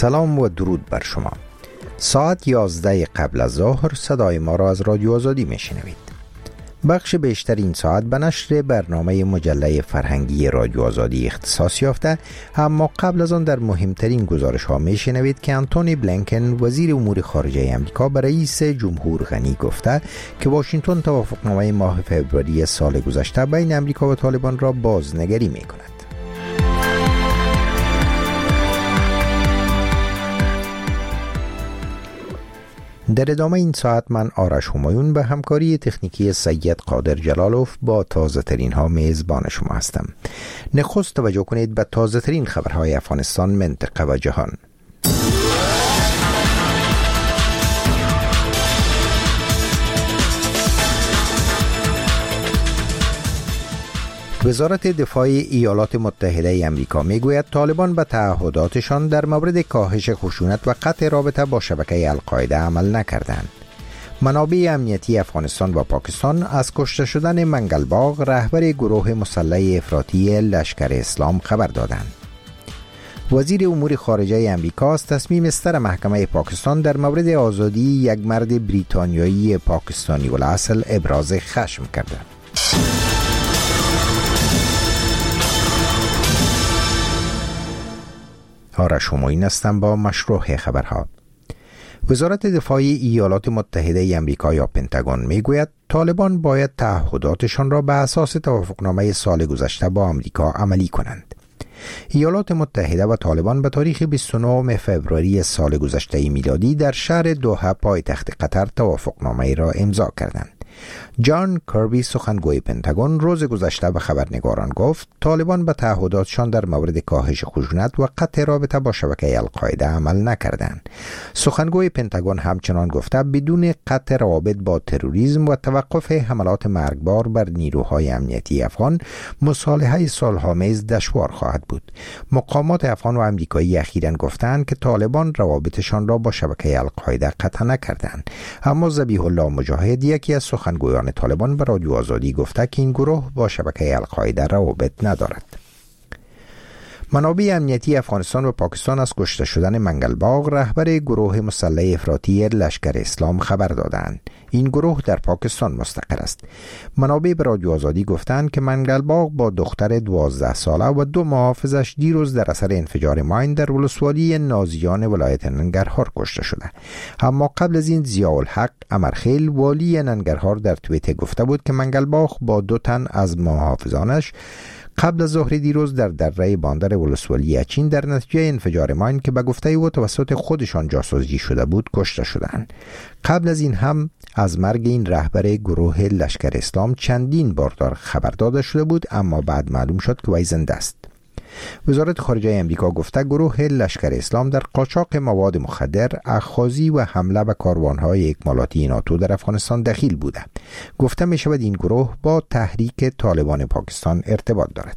سلام و درود بر شما. ساعت 11 قبل از ظهر صدای ما را از رادیو آزادی میشنوید. بخش بیشتر این ساعت به نشر برنامه مجله فرهنگی رادیو آزادی اختصاص یافته، اما قبل از آن در مهمترین گزارش ها میشنوید که آنتونی بلینکن وزیر امور خارجه آمریکا به رئیس جمهور غنی گفته که واشنگتن توافقنامه ماه فوریه سال گذشته بین آمریکا و طالبان را بازنگری میکند. در ادامه این ساعت من آرش همایون به همکاری تکنیکی سید قادر جلالوف با تازه ترین ها میزبان شما هستم. نخست توجه کنید به تازه ترین خبرهای افغانستان، منطقه و جهان. وزارت دفاع ایالات متحده آمریکا میگوید طالبان به تعهداتشان در مورد کاهش خشونت و قطع رابطه با شبکه القاعده عمل نکردند. منابع امنیتی افغانستان و پاکستان از کشته شدن منگلباغ رهبر گروه مسلح افراطی لشکر اسلام خبر دادند. وزیر امور خارجه آمریکا از تصمیم ستر محکمه پاکستان در مورد آزادی یک مرد بریتانیایی پاکستانی الاصل ابراز خشم کرده. آرش همایون هستم با مشروع خبرها. وزارت دفاع ایالات متحده آمریکا یا پنتاگون میگوید طالبان باید تعهداتشان را به اساس توافقنامه سال گذشته با آمریکا عملی کنند. ایالات متحده و طالبان به تاریخ 29 فوریه سال گذشته میلادی در شهر دوحه پایتخت قطر توافقنامه را امضا کردند. جان کربی سخنگوی پنتاگون روز گذشته به خبرنگاران گفت طالبان به تعهداتشان در مورد کاهش خشونت و قطع رابطه با شبکه القاعده عمل نکردند. سخنگوی پنتاگون همچنان گفته بدون قطع روابط با تروریسم و توقف حملات مرگبار بر نیروهای امنیتی افغان مصالحه صلح‌آمیز دشوار خواهد بود. مقامات افغان و آمریکایی اخیراً گفتند که طالبان روابطشان را با شبکه القاعده قطع نکردند، اما ذبیح الله مجاهد یکی از سخنگویان طالبان به رادیو آزادی گفته که این گروه با شبکه القاعده روابط ندارد. منابع امنیتی افغانستان و پاکستان از کشته شدن منگلباغ رهبر گروه مسلح افراطی لشکر اسلام خبر دادند. این گروه در پاکستان مستقر است. منابع به رادیو آزادی گفتند که منگلباغ با دختر 12 ساله و 2 محافظش دیروز در اثر انفجار ماین در ولسوالی نازیان ولایت ننگرهار کشته شده. اما قبل از این ضیاءالحق امرخیل والی ننگرهار در توییتر گفته بود که منگلباغ با 2 تن از محافظانش قبل از ظهر دیروز در دره باندر ولسوالی اچین در نتیجه انفجار ماین که به گفته او توسط خودشان جاسوسی شده بود کشته شدند. قبل از این هم از مرگ این رهبر گروه لشکر اسلام چندین بار خبر داده شده بود، اما بعد معلوم شد که وی زنده است. وزارت خارجه آمریکا گفته گروه لشکر اسلام در قاچاق مواد مخدر، اخاذی و حمله به کاروانهای اکمالاتی ناتو در افغانستان دخیل بوده. گفته می شود این گروه با تحریک طالبان پاکستان ارتباط دارد.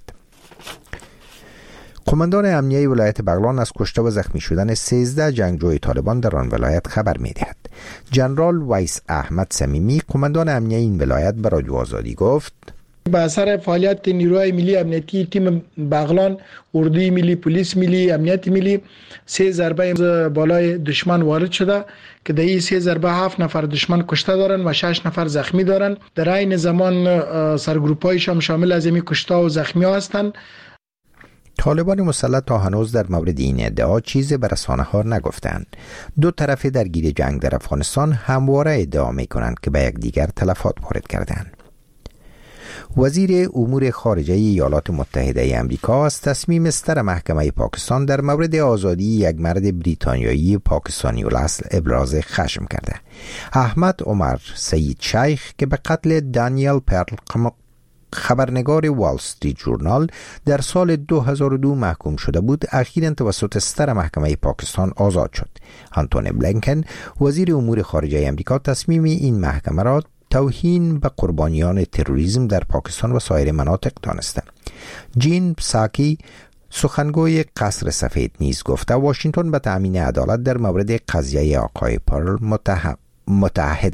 قماندان امنیه ولایت بغلان از کشته و زخمی شدن 13 جنگجوی طالبان در آن ولایت خبر می دهد. جنرال ویس احمد صمیمی قماندان امنیه این ولایت به رادیو آزادی گفت به اثر فعالیت نیروهای ملی امنیتی تیم بغلان، اردوی ملی، پلیس ملی، امنیت ملی 3 ضربه بالای دشمن وارد شده که در این 3 ضربه 7 نفر دشمن کشته دارن و 6 نفر زخمی دارن. در این زمان سرگروپایش هم شامل از این کشته و زخمی ها هستند. طالبان مسلح تا هنوز در مورد این ادعا چیزی به رسانه‌ها نگفتند. 2 طرف درگیر جنگ در افغانستان همواره ادعا می‌کنند که به یکدیگر تلفات وارد کردند. وزیر امور خارجه ایالات متحده آمریکا از تصمیم ستر محکمه پاکستان در مورد آزادی یک مرد بریتانیایی پاکستانی الاصل ابراز خشم کرده. احمد عمر سید شیخ که به قتل دانیل پرل خبرنگار وال استریت ژورنال در سال 2002 محکوم شده بود، اخیراً توسط ستر محکمه پاکستان آزاد شد. آنتونی بلینکن وزیر امور خارجه آمریکا تصمیم این محکمه را توهین به قربانیان تروریسم در پاکستان و سایر مناطق دانسته. جین پساکی سخنگوی قصر سفید نیز گفته واشنگتن به تأمین عدالت در مورد قضیه آقای پرل متعهد است.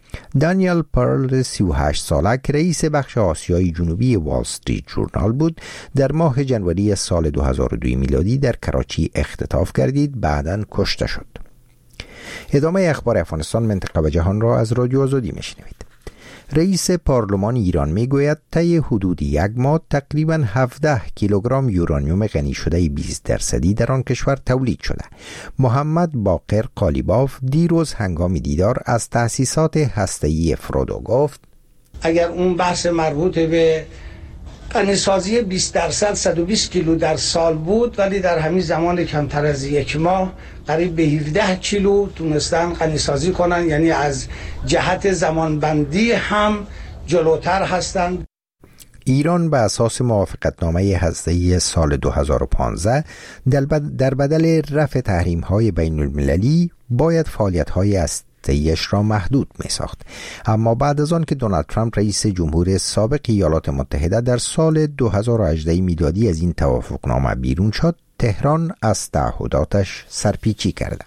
دانیل پرل 38 ساله که رئیس بخش آسیای جنوبی وال استریت جورنال بود در ماه ژانویه سال 2002 میلادی در کراچی اختطاف گردید، بعداً کشته شد. ادامه اخبار افغانستان، منطقه و جهان را از رادیو آزادی میشنوید. رئیس پارلمان ایران میگوید طی حدود یک ماه تقریباً 17 کیلوگرم یورانیوم غنی شده 20% در آن کشور تولید شده. محمد باقر قالیباف دیروز هنگام دیدار از تأسیسات هسته‌ای فرودو گفت اگر اون بحث مربوط به غنیسازی 20% 120 کیلو در سال بود، ولی در همین زمان کمتر از یک ماه قریب به 17 کیلو تونستن غنیسازی کنن، یعنی از جهت زمانبندی هم جلوتر هستند. ایران به اساس موافقتنامه هسته‌ای سال 2015 در بدل رفع تحریم‌های بین‌المللی باید فعالیت‌های هسته‌ایش را محدود می‌ساخت. اما بعد از آن که دونالد ترامپ رئیس جمهور سابق ایالات متحده در سال 2018 میلادی از این توافقنامه بیرون شد، تهران از تعهداتش سرپیچی کرده.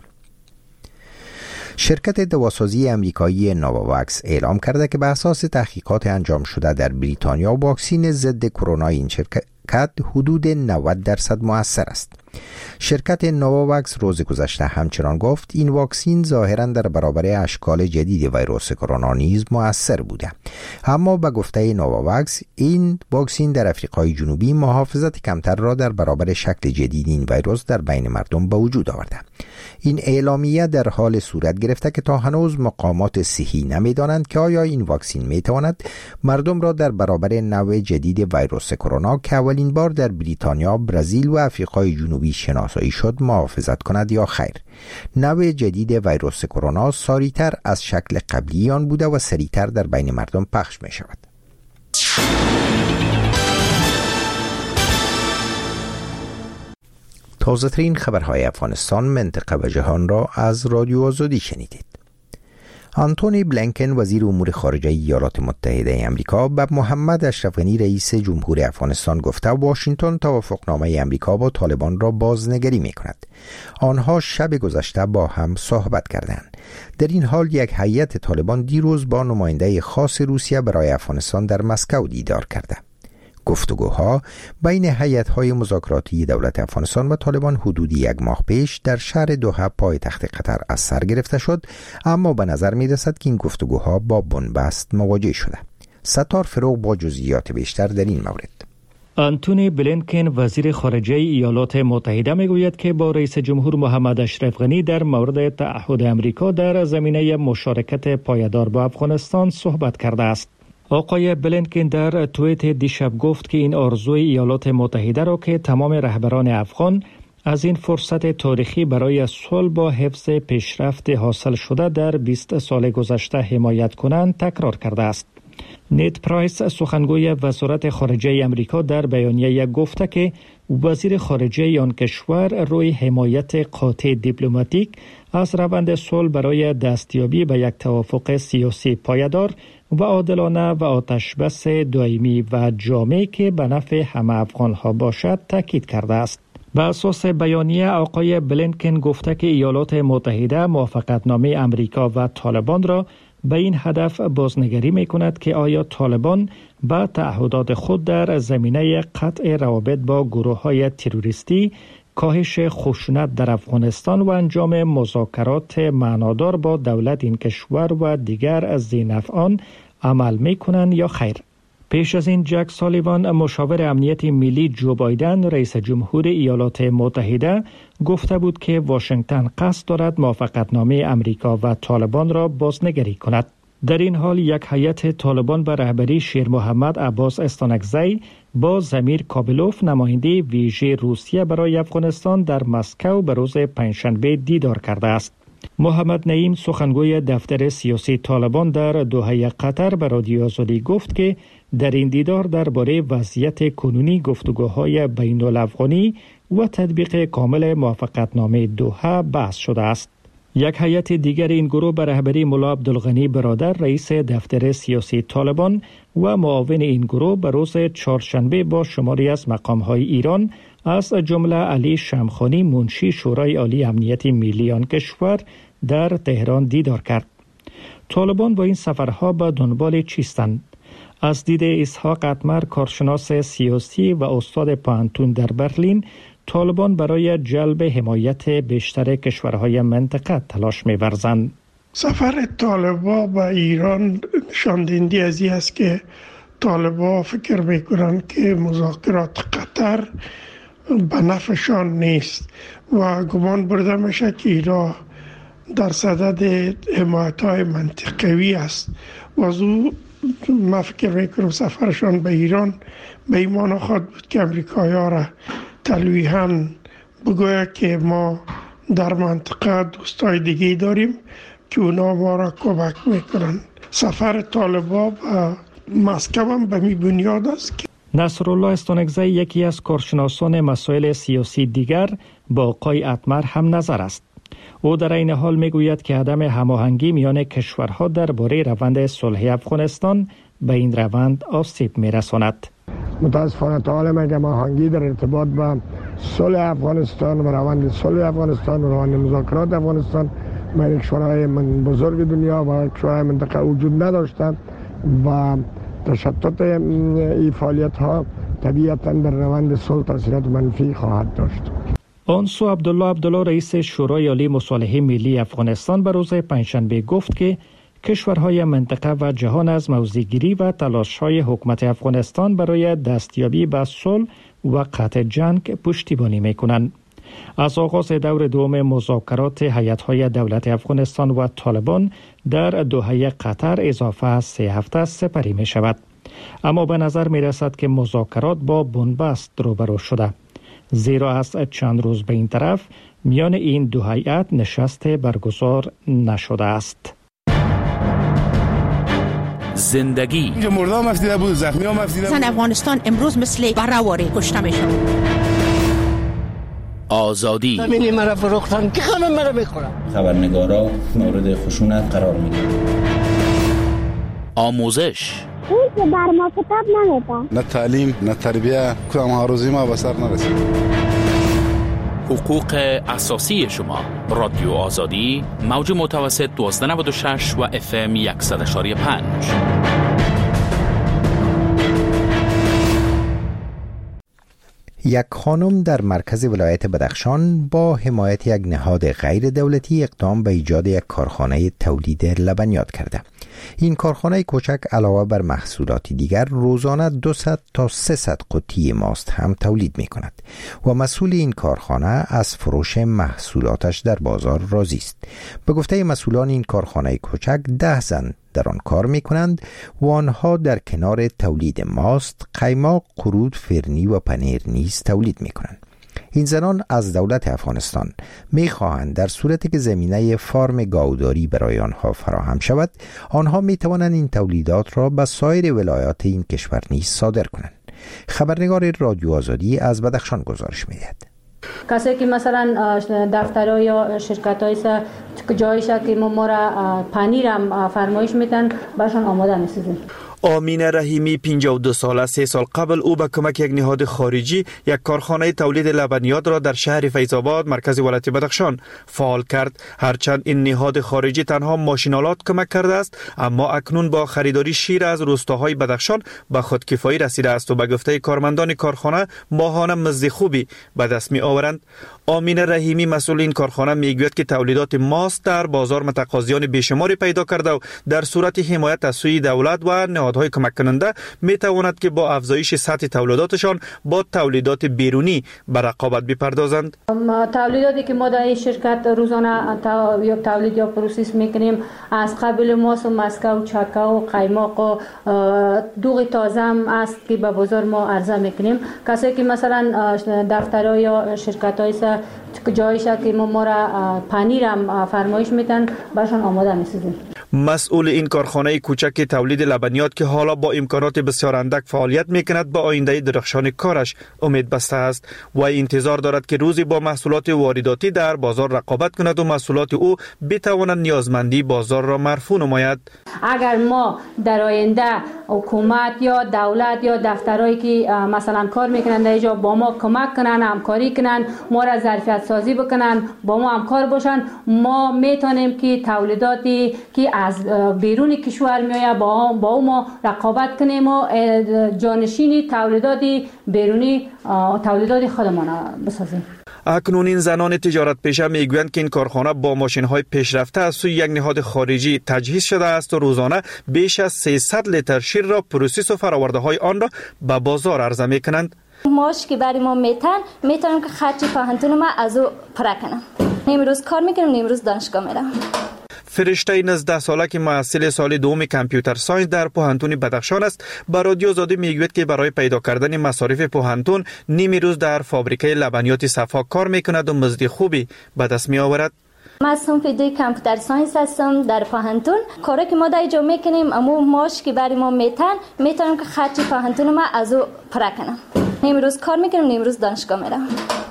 شرکت دواسازی امریکایی نوواکس اعلام کرده که به اساس تحقیقات انجام شده در بریتانیا واکسن ضد کرونا این شرکت حدود 90% مؤثر است. شرکت نوواکس روز گذشته همچنان گفت این واکسن ظاهراً در برابر اشکال جدید ویروس کرونا نیز مؤثر بوده. اما به گفته نوواکس این واکسن در آفریقای جنوبی محافظت کمتر را در برابر شکل جدید این ویروس در بین مردم به وجود آورده. این اعلامیه در حال صورت گرفته که تا هنوز مقامات صحی نمی‌دانند که آیا این واکسن می‌تواند مردم را در برابر نوع جدید ویروس کرونا که اولین بار در بریتانیا، برزیل و آفریقای جنوبی شناسایی شد محافظت کند یا خیر. نوع جدید ویروس کرونا ساری‌تر از شکل قبلی آن بوده و سریعتر در بین مردم پخش می‌شود. تازه ترین خبرهای افغانستان، منطقه و جهان را از رادیو آزادی شنیدید. آنتونی بلینکن وزیر امور خارجه ایالات متحده آمریکا به محمد اشرف غنی رئیس جمهور افغانستان گفته واشنگتن توافقنامه آمریکا با طالبان را بازنگری می‌کند. آنها شب گذشته با هم صحبت کردند. در این حال یک هیئت طالبان دیروز با نماینده خاص روسیه برای افغانستان در مسکو دیدار کرده. گفتگوها بین هیئت‌های مذاکراتی دولت افغانستان و طالبان حدود یک ماه پیش در شهر دوحه پایتخت قطر از سر گرفته شد، اما به نظر می‌رسد که این گفتگوها با بنبست مواجه شده. ستار فروغ با جزئیات بیشتر در این مورد. آنتونی بلینکن وزیر خارجه ایالات متحده میگوید که با رئیس جمهور محمد اشرف غنی در مورد تعهد آمریکا در زمینه مشارکت پایدار با افغانستان صحبت کرده است. آقای بلینکن در توییت دیشب گفت که این آرزوی ایالات متحده را که تمام رهبران افغان از این فرصت تاریخی برای صلح با حفظ پیشرفت حاصل شده در 20 سال گذشته حمایت کنند تکرار کرده است. نیت پرایس سخنگوی وزارت خارجه آمریکا در بیانیه گفته که وزیر خارجه آن کشور روی حمایت قاطع دیپلماتیک از روند صلح برای دستیابی به یک توافق سیاسی پایدار و عادلانه و آتشبس دائمی و جامع که به نفع همه افغان‌ها باشد تاکید کرده است. به اساس بیانیه آقای بلینکن گفته که ایالات متحده موافقتنامه امریکا و طالبان را به این هدف بازنگری می‌کند که آیا طالبان با تعهدات خود در زمینه قطع روابط با گروه‌های تروریستی، کاهش خشونت در افغانستان و انجام مذاکرات معنادار با دولت این کشور و دیگر ذی‌نفعان عمل می‌کنند یا خیر. پیش از این جک سالیوان مشاور امنیت ملی جو بایدن رئیس جمهور ایالات متحده گفته بود که واشنگتن قصد دارد موافقتنامه امریکا و طالبان را بازنگری کند. در این حال یک هیئت طالبان به رهبری شیر محمد عباس استانکزی با زمیر کابلوف نماینده ویژه روسیه برای افغانستان در مسکو به روز پنجشنبه دیدار کرده است. محمد نعیم سخنگوی دفتر سیاسی طالبان در دوحه قطر به رادیو آزادی گفت که در این دیدار درباره وضعیت کنونی گفتگوهای بین الافغانی و تطبیق کامل موافقتنامه دوحه بحث شده است. یک هیئت دیگر این گروه به رهبری ملا عبدالغنی برادر رئیس دفتر سیاسی طالبان و معاون این گروه به روز چهارشنبه با شماری از مقام‌های ایران از جمله علی شمخانی منشی شورای عالی امنیت ملی آن کشور در تهران دیدار کرد. طالبان با این سفرها به دنبال چیستند؟ از دید اسحاق اتمر، کارشناس سیاسی و استاد پانتون در برلین، طالبان برای جلب حمایت بیشتر کشورهای منطقه تلاش می‌ورزند. سفر طالبان به ایران نشاندهنده از این است که طالبان فکر میکنند که مذاکرات قطر به نفعشان نیست و گمان برده میشه که ایران در صدد حمایت‌های منطقوی است و از او من فکر میکنم سفرشان به ایران به این معنی خواهد بود که امریکایی‌ها را تلویحاً بگوید که ما در منطقه دوستای دیگه داریم که اونا ما را کمک میکنن. سفر طالبان به مسکو هم به می بنیاد است که نصرالله استانکزی، یکی از کارشناسان مسائل سیاسی دیگر، با آقای اتمر هم نظر است. او در این حال میگوید که عدم هماهنگی میان کشورها درباره روند صلح افغانستان به این روند آسیب میرساند. متاسفانه تا حالا هماهنگی در ارتباط با صلح افغانستان و روند صلح افغانستان و روند مذاکرات افغانستان بین کشورهای بزرگ دنیا و کشورهای منطقه وجود نداشتند و تشتت این فعالیت ها طبیعتاً در روند صلح تاثیرات منفی خواهد داشت. آن سو عبدالله رئیس شورای عالی مصالحه ملی افغانستان به روز پنجشنبه گفت که کشورهای منطقه و جهان از موضع‌گیری و تلاش‌های حکومت افغانستان برای دستیابی به صلح و قطع جنگ پشتیبانی می‌کنند. از آغاز دور دوم مذاکرات هیئت‌های دولت افغانستان و طالبان در دوحه قطر اضافه از 3 هفته سپری می‌شود. اما به نظر می‌رسد که مذاکرات با بنبست روبرو شده، زیرا از چند روز به این طرف میان این دو هیئت نشست برگزار نشده است. زندگی مردم مفیده بود، زخمی ها مفیده بود. زن افغانستان امروز مثل برهواره کشته میشن. آزادی همینی مرا فروختن که همه مرا میخورن. خبرنگارا مورد خشونت قرار میگیرن. آموزش این که بر ما کتاب نمیده. نه تعلیم نه تربیه، کدام هاروزی ما به سر نرسید. حقوق اساسی شما. رادیو آزادی، موج متوسط 1296 و FM 100.5. یک خانم در مرکز ولایت بدخشان با حمایت یک نهاد غیر دولتی اقدام به ایجاد یک کارخانه تولید لبنیات کرده. این کارخانه کوچک علاوه بر محصولات دیگر روزانه 200 تا 300 قطعه ماست هم تولید می کند و مسئول این کارخانه از فروش محصولاتش در بازار راضی است. به گفته مسئولان این کارخانه کوچک 10 زن در آن کار می کنند و آنها در کنار تولید ماست، قیماق، قرود، فرنی و پنیر نیز تولید می کنند. این زنان از دولت افغانستان می خواهند در صورتی که زمینه فارم گاوداری برای آنها فراهم شود، آنها می توانند این تولیدات را به سایر ولایات این کشور نیز صادر کنند. خبرنگار رادیو آزادی از بدخشان گزارش می دهد. کسی که مثلا دفترها یا شرکت‌های جایش که ما را پنیرم فرمایش میدن برشان آماده می‌سازیم. آمینه رحیمی 52 ساله 3 سال قبل او به کمک یک نهاد خارجی یک کارخانه تولید لبنیات را در شهر فیض‌آباد مرکز ولایت بدخشان فعال کرد. هرچند این نهاد خارجی تنها ماشینالات کمک کرده است، اما اکنون با خریداری شیر از روستاهای بدخشان به خودکفایی رسیده است و به گفته کارمندان کارخانه ماهانه مزد خوبی به دست می آورند. آمینه رحیمی مسئول این کارخانه میگوید که تولیدات ماست در بازار متقاضیان بیشماری پیدا کرده و در صورت حمایت از سوی دولت و نهادهای کمک کننده می تواند که با افزایش سطح تولیداتشان با تولیدات بیرونی به رقابت بپردازند. تولیداتی که ما در این شرکت روزانه یا تولید یا پروسس میکنیم از قبل ماست و مسکو، چکه و قیماق و دوغ تازه هم است که به بازار ما عرضه میکنیم. کسی که مثلا دفترها یا شرکت‌های جایش که ما را پنیرم فرمایش میدن برشان آماده می‌سازیم. مسئول این کارخانه کوچک تولید لبنیات که حالا با امکانات بسیار اندک فعالیت میکند به آینده درخشان کارش امید بسته است و انتظار دارد که روزی با محصولات وارداتی در بازار رقابت کند و محصولات او بتواند نیازمندی بازار را مرفوع نماید. اگر ما در آینده حکومت یا دولت یا دفترهایی که مثلا کار میکنن در اینجا با ما کمک کنن، همکاری کنن، ما را ظرفیت سازی بکنن، با ما همکار باشن، ما میتونیم که تولیداتی که از بیرون کشور میآید با ما رقابت کنیم و جانشینی تولیدات بیرونی تولیدات خودمان بسازیم. اکنون این زنان تجارت پیشه میگویند که این کارخانه با ماشین‌های پیشرفته از سوی یک نهاد خارجی تجهیز شده است و روزانه بیش از 300 لیتر شیر را پروسس و فرآورده‌های آن را به بازار عرضه می‌کنند. ماش که برای ما میتونم که خرچی پاهنتون ما از او پره کنم. امروز کار میکنم، امروز دانشگاه میرم. فرشته 19 ساله که محصل سال دوم کامپیوتر ساینس در پوهنتون بدخشان است، به رادیو آزادی میگوید که برای پیدا کردن مصارف پوهنتون نیمی روز در فابریکه لبنیات صفا کار میکند و مزد خوبی به دست می آورد. من صنف دوی کامپیوتر ساینس هستم در پوهنتون. کاری که ما در اینجا میکنیم اما ماش که برای ما میتونم که خرچی پوهنتون ما از او پره کنم. امروز کار میکنم، امروز دانشگاه میرم.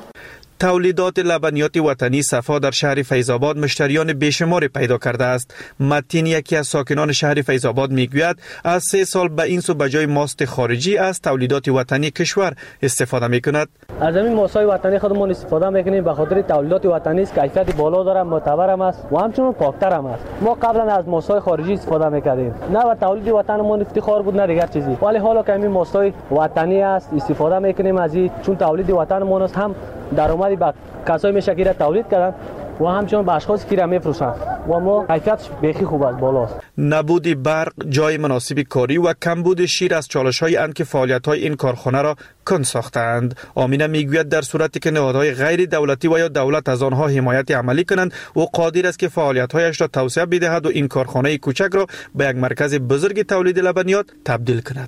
تولیدات لبنیات وطنی صفا در شهر فیض‌آباد مشتریان بیشماری پیدا کرده است. متین یکی از ساکنان شهر فیض‌آباد میگوید از 3 سال به این سو به جای ماست خارجی از تولیدات وطنی کشور استفاده میکند. از همین ماست‌های وطنی خودمون استفاده میکنیم به خاطر تولیدات وطنی است، کیفیت بالا داره، معتبر هم است و همچنین پاکتر هم است. ما قبلا از ماست‌های خارجی استفاده میکردیم، نه و تولید وطنمون افتخار بود نه دیگر چیزی، ولی حالا که همین ماست‌های وطنی است استفاده میکنیم از این، چون تولید وطنمون است، هم درآمدی به کسایی میشه که تولید کردن و همچنین به اشخاصی که را میفروشن و ما کیفیتش بیخی خوب است، بالاست. نبود برق، جای مناسب کاری و کمبود شیر از چالش‌های اند که فعالیت‌های این کارخانه را کند ساختند. آمینه میگوید در صورتی که نهادهای غیر دولتی و یا دولت از آنها حمایت عملی کنند او قادر است که فعالیت‌هایش را توسعه بدهد و این کارخانه کوچک را به یک مرکز بزرگ تولید لبنیات تبدیل کند.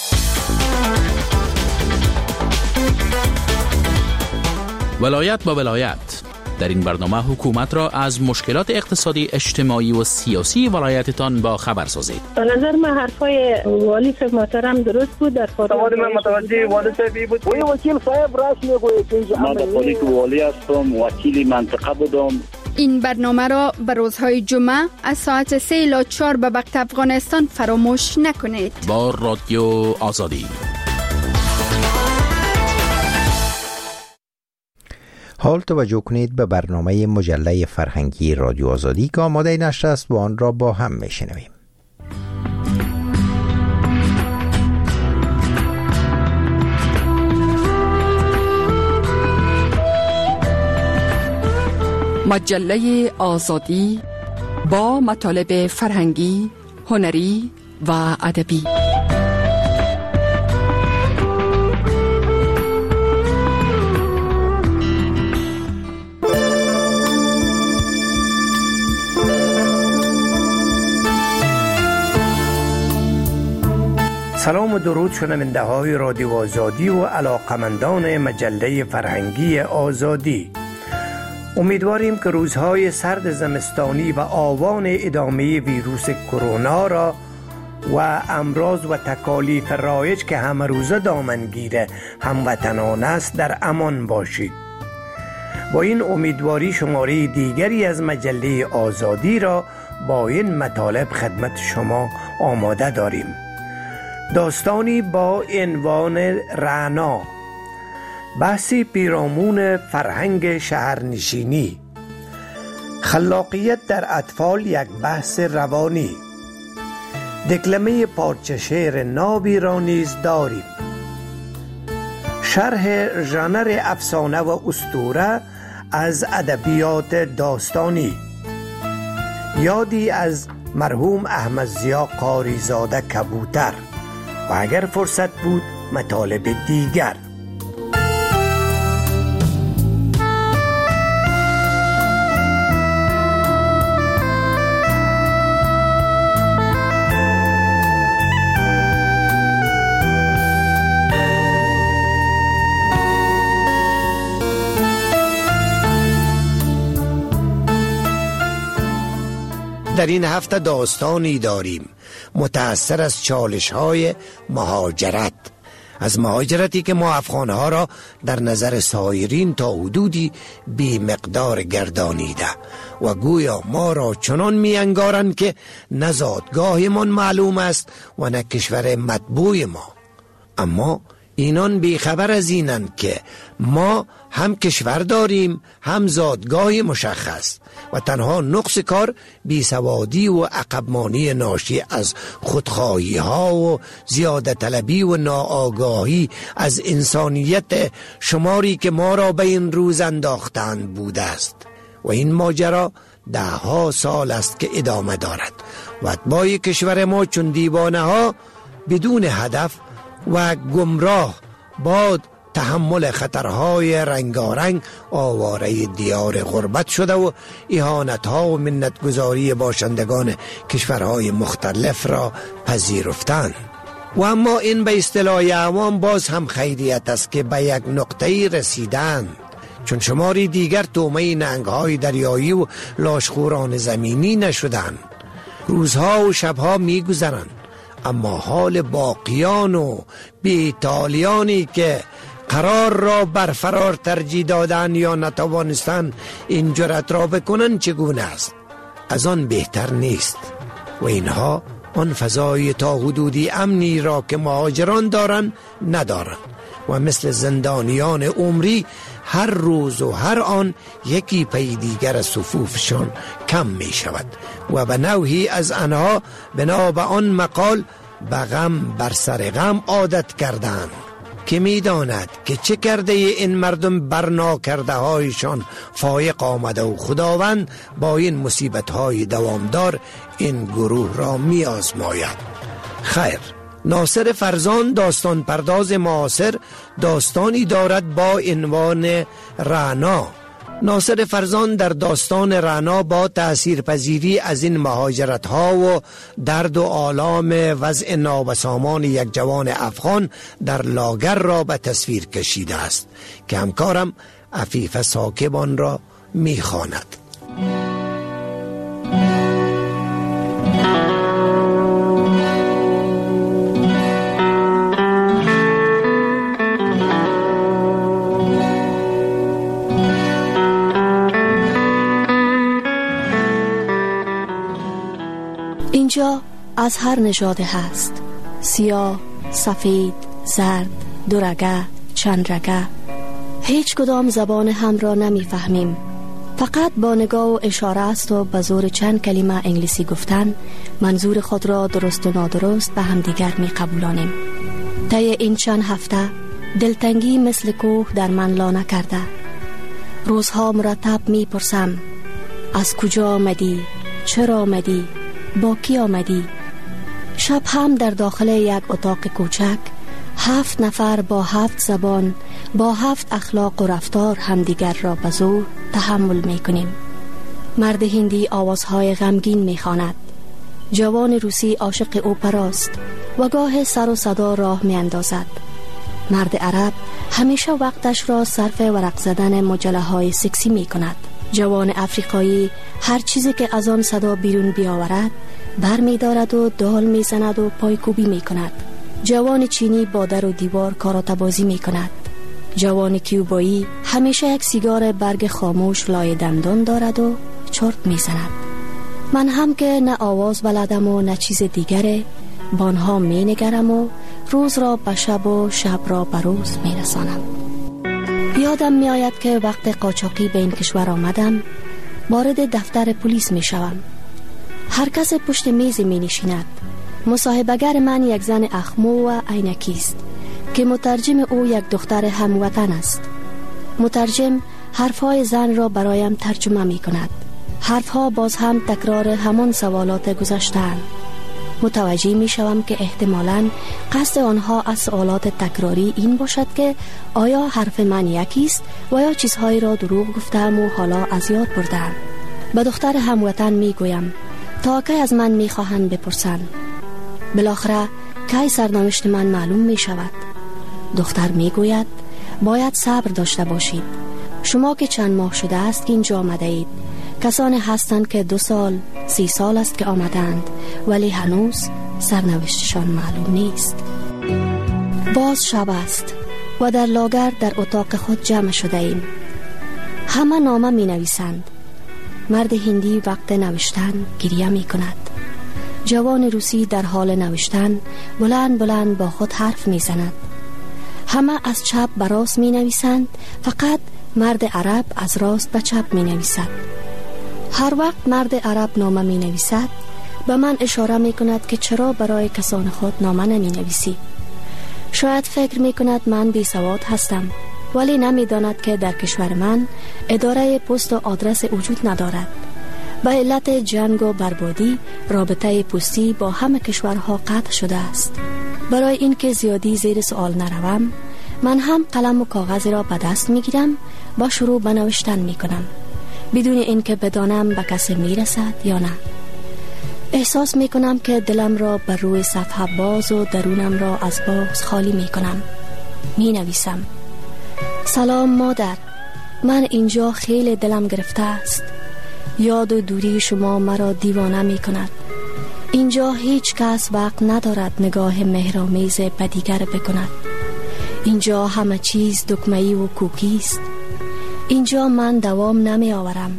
ولایت با ولایت. در این برنامه حکومت را از مشکلات اقتصادی، اجتماعی و سیاسی ولایتتان با خبر سازید. به نظر من حرفای والی صاحب محترم درست بود. در سوال من متوجه والی صاحب بود. وکیل صاحب راست میگوید که من خودی که والی هستم، وکیل منطقه بودم. این برنامه را به روزهای جمعه از ساعت 3 الی 4 به وقت افغانستان فراموش نکنید. با رادیو آزادی. حال توجه کنید به برنامه مجله فرهنگی رادیو آزادی که آماده نشر است و آن را با هم میشنویم. مجله آزادی با مطالب فرهنگی، هنری و ادبی. سلام و درود شنونده های رادیو آزادی و علاقمندان مجله فرهنگی آزادی. امیدواریم که روزهای سرد زمستانی و آوان ادامه ویروس کرونا را و امراض و تکالیف رایج که همه روزه دامنگیر هموطنان است در امان باشید. با این امیدواری شماره دیگری از مجله آزادی را با این مطالب خدمت شما آماده داریم. داستانی با عنوان رعنا، بحثی پیرامون فرهنگ شهرنشینی، خلاقیت در اطفال یک بحث روانی، دکلمه پارچه شعر نابی را نیز داریم، شرح ژانر افسانه و اسطوره از ادبیات داستانی، یادی از مرحوم احمد ضیا قاریزاده کبوتر و اگر فرصت بود مطالب دیگر. در این هفته داستانی داریم متأثر از چالش‌های مهاجرت. از مهاجرتی که ما افغانها را در نظر سایرین تا حدودی بی مقدار گردانیده و گویا ما را چنان می انگارند که نه زادگاهمان معلوم است و نه کشور مطبوع ما. اما اینان بیخبر از اینند که ما هم کشور داریم هم زادگاه مشخص و تنها نقص کار بیسوادی و عقبمانی ناشی از خودخواهی ها و زیاده طلبی و ناآگاهی از انسانیت شماری که ما را به این روز انداختند بوده است و این ماجرا 10 سال است که ادامه دارد و اتباع کشور ما چون دیوانه ها بدون هدف و گمراه با تحمل خطرهای رنگارنگ آواره دیار غربت شده و اهانت‌ها و منتگذاری باشندگان کشورهای مختلف را پذیرفتند. و اما این به اصطلاح عوام باز هم خیریت است که به یک نقطه‌ای رسیدند، چون شماری دیگر طعمه نهنگ‌های دریایی و لاشخوران زمینی نشدند. روزها و شبها می‌گذرند، اما حال باقیان و بیتالیانی که قرار را بر فرار ترجیح دادن یا نتوانستند این جرأت را بکنند چگونه است؟ از آن بهتر نیست و اینها آن فضای تا حدودی امنی را که مهاجران دارند ندارند و مثل زندانیان عمری هر روز و هر آن یکی پی دیگر از صفوفشان کم می شود و به نوعی از آنها بنا به آن مقال به غم بر سر غم عادت کردند که می داند که چه کرده این مردم برنا کرده هایشان فایق آمده و خداوند با این مصیبت های دوامدار این گروه را می آزماید. خیر، ناصر فرزان داستان پرداز معاصر داستانی دارد با عنوان رعنا. ناصر فرزان در داستان رعنا با تأثیرپذیری از این مهاجرت ها و درد و آلام وضع نابسامان یک جوان افغان در لاگر را به تصویر کشیده است که همکارم عفیف ساکبان را میخواند. اینجا از هر نژادی هست، سیاه، سفید، زرد، دورگه، چندرگه. هیچ کدام زبان هم را نمی فهمیم. فقط با نگاه و اشاره است و به زور چند کلمه انگلیسی گفتن منظور خود را درست و نادرست به هم دیگر می قبولانیم. طی این چند هفته دلتنگی مثل کوه در من لانه کرده. روزها مرتب می پرسم از کجا آمدی؟ چرا آمدی؟ با کی آمدی؟ شب هم در داخل یک اتاق کوچک 7 نفر با 7 زبان با 7 اخلاق و رفتار همدیگر را به زور تحمل می کنیم. مرد هندی آوازهای غمگین می خواند. جوان روسی عاشق اپراست و گاه سر و صدا راه می اندازد. مرد عرب همیشه وقتش را صرف ورق زدن مجله های سکسی می کند. جوان افریقایی هر چیزی که از آن صدا بیرون بیاورد بر می دارد و دال می زند و پایکوبی می کند. جوان چینی با در و دیوار کاراته بازی می کند. جوان کیوبایی همیشه یک سیگار برگ خاموش لای دندان دارد و چرت می زند. من هم که نه آواز بلدم و نه چیز دیگره، بانها می نگرم و روز را به شب و شب را به روز می رسانم. یادم می آید که وقت قاچاقی به این کشور آمدم وارد دفتر پلیس می شوم. هر کس پشت میز می نشیند. مصاحبه‌گر من یک زن اخمو و عینکی است که مترجم او یک دختر هموطن است. مترجم حرفهای زن را برایم ترجمه می کند. حرفها باز هم تکرار همان سوالات گذشته‌اند. متوجه می شوم که احتمالاً قصد آنها از سوالات تکراری این باشد که آیا حرف من یکی است و یا چیزهایی را دروغ گفتم و حالا از یاد بردم. به دختر هموطن می گویم تا کی از من می خواهند بپرسند. بالاخره کی سرنوشت من معلوم می شود. دختر می گوید باید صبر داشته باشید. شما که چند ماه شده است که اینجا آمده اید، کسانی هستند که 2 سال 3 سال است که آمدند ولی هنوز سرنوشتشان معلوم نیست. باز شب است و در لاگر در اتاق خود جمع شده ایم. همه نامه می نویسند. مرد هندی وقت نوشتن گریه می کند. جوان روسی در حال نوشتن بلند بلند با خود حرف می زند. همه از چپ به راست می نویسند، فقط مرد عرب از راست به چپ می نویسد. هر وقت مرد عرب نامه می نویسد به من اشاره می کند که چرا برای کسان خود نامه نمی نویسی. شاید فکر می کند من بی سواد هستم، ولی نمی داند که در کشور من اداره پست و آدرس وجود ندارد. به علت جنگ و بربادی رابطه پستی با همه کشورها قطع شده است. برای اینکه زیادی زیر سوال نروم، من هم قلم و کاغذ را به دست می گیرم و شروع به نوشتن می کنم، بدون اینکه بدانم به کسی می رسد یا نه. احساس می کنم که دلم را بر روی صفحه باز و درونم را از باز خالی می کنم. می نویسم: سلام مادر، من اینجا خیلی دلم گرفته است. یاد و دوری شما مرا دیوانه می کند. اینجا هیچ کس وقت ندارد نگاه مهرآمیز به دیگر بکند. اینجا همه چیز دکمه‌ای و کوکی است. اینجا من دوام نمی آورم.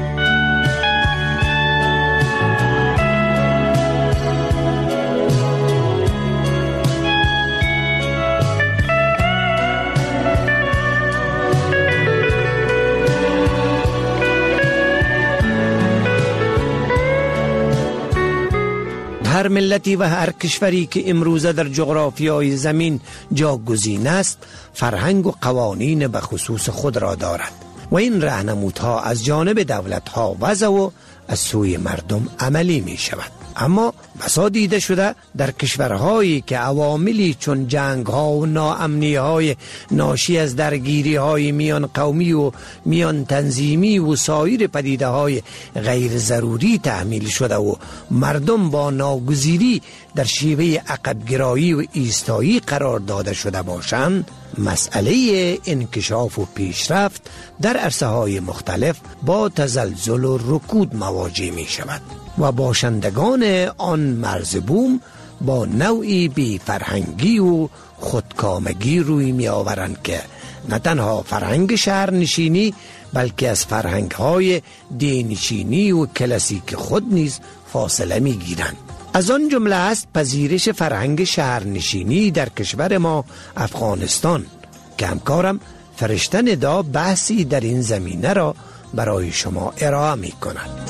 هر ملتی و هر کشوری که امروزه در جغرافیای زمین جاگزین است، فرهنگ و قوانین به خصوص خود را دارد و این راهنمودها از جانب دولت‌ها وضع و از سوی مردم عملی می شود. اما بسا دیده شده در کشورهایی که عواملی چون جنگ‌ها و ناامنی‌های ناشی از درگیری‌های میان قومی و میان تنظیمی و سایر پدیده‌های غیر ضروری تحمیل شده و مردم با ناگزیری در شیوه عقب‌گرایی و ایستایی قرار داده شده باشند، مسئله انکشاف و پیشرفت در عرصه‌های مختلف با تزلزل و رکود مواجه می شود و باشندگان آن مرز بوم با نوعی بی فرهنگی و خودکامگی روی می آورند که نه تنها فرهنگ شهرنشینی بلکه از فرهنگ‌های دینشینی و کلاسیک خود نیز فاصله می گیرند. از آن جمله است پذیرش فرهنگ شهرنشینی در کشور ما افغانستان که همکارم فرشته ندا بحثی در این زمینه را برای شما ارائه می کند.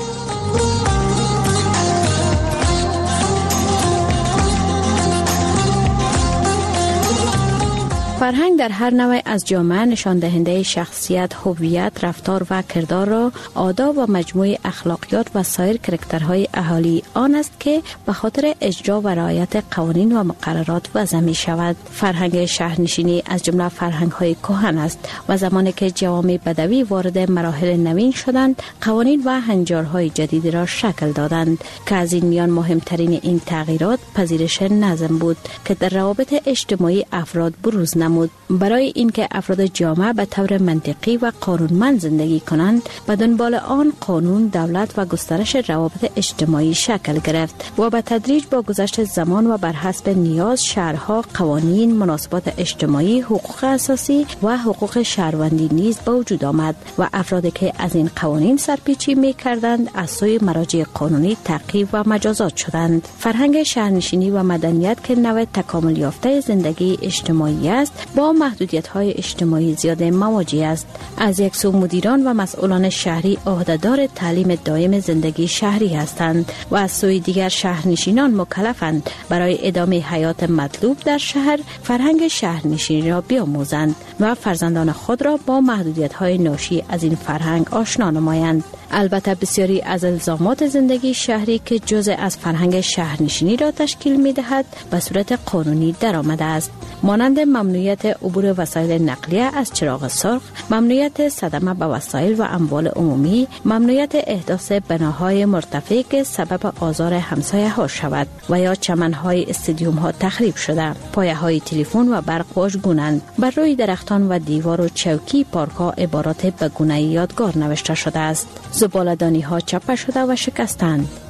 فرهنگ در هر نوع از جامعه نشان دهنده شخصیت، هویت، رفتار و کردار را، آداب و مجموعه اخلاقیات و سایر کرکترهای اهالی آن است که به خاطر اجرا و رعایت قوانین و مقررات وضع می شود. فرهنگ شهرنشینی از جمله فرهنگ‌های کهن است و زمانی که جوامع بدوی وارد مراحل نوین شدند، قوانین و هنجارهای جدید را شکل دادند که از این میان مهمترین این تغییرات پذیرش نظم بود که در روابط اجتماعی افراد بروز نمود. برای اینکه افراد جامعه به طور منطقی و قانونمند زندگی کنند، به دنبال آن قانون، دولت و گسترش روابط اجتماعی شکل گرفت و به تدریج با گذشت زمان و بر حسب نیاز شهرها قوانین، مناسبات اجتماعی، حقوق اساسی و حقوق شهروندی نیز به وجود آمد و افرادی که از این قوانین سرپیچی می کردند از سوی مراجع قانونی تعقیب و مجازات شدند. فرهنگ شهرنشینی و مدنیت که نوع تکامل یافته زندگی اجتماعی است، با محدودیت‌های اجتماعی زیاد مواجه است. از یک سو مدیران و مسئولان شهری عهدهدار تعلیم دائم زندگی شهری هستند و از سوی دیگر شهرنشینان مکلفند برای ادامه حیات مطلوب در شهر فرهنگ شهرنشینی را بیاموزند و فرزندان خود را با محدودیت‌های ناشی از این فرهنگ آشنا نمایند. البته بسیاری از الزامات زندگی شهری که جزء از فرهنگ شهرنشینی را تشکیل می‌دهد به صورت قانونی درآمده است، مانند ممنوعیت عبور وسایل نقلیه از چراغ سرخ، ممنوعیت صدمه به وسایل و اموال عمومی، ممنوعیت احداث بناهای مرتفع که سبب آزار همسایه‌ها شود و یا چمن‌های استادیوم‌ها تخریب شده، پایه‌های تلفن و برق واژگونند، بر روی درختان و دیوار و چوکی پارک‌ها عبارات به گونه یادگار نوشته شده است. زباله‌دانی‌ها چپه شده و شکستند.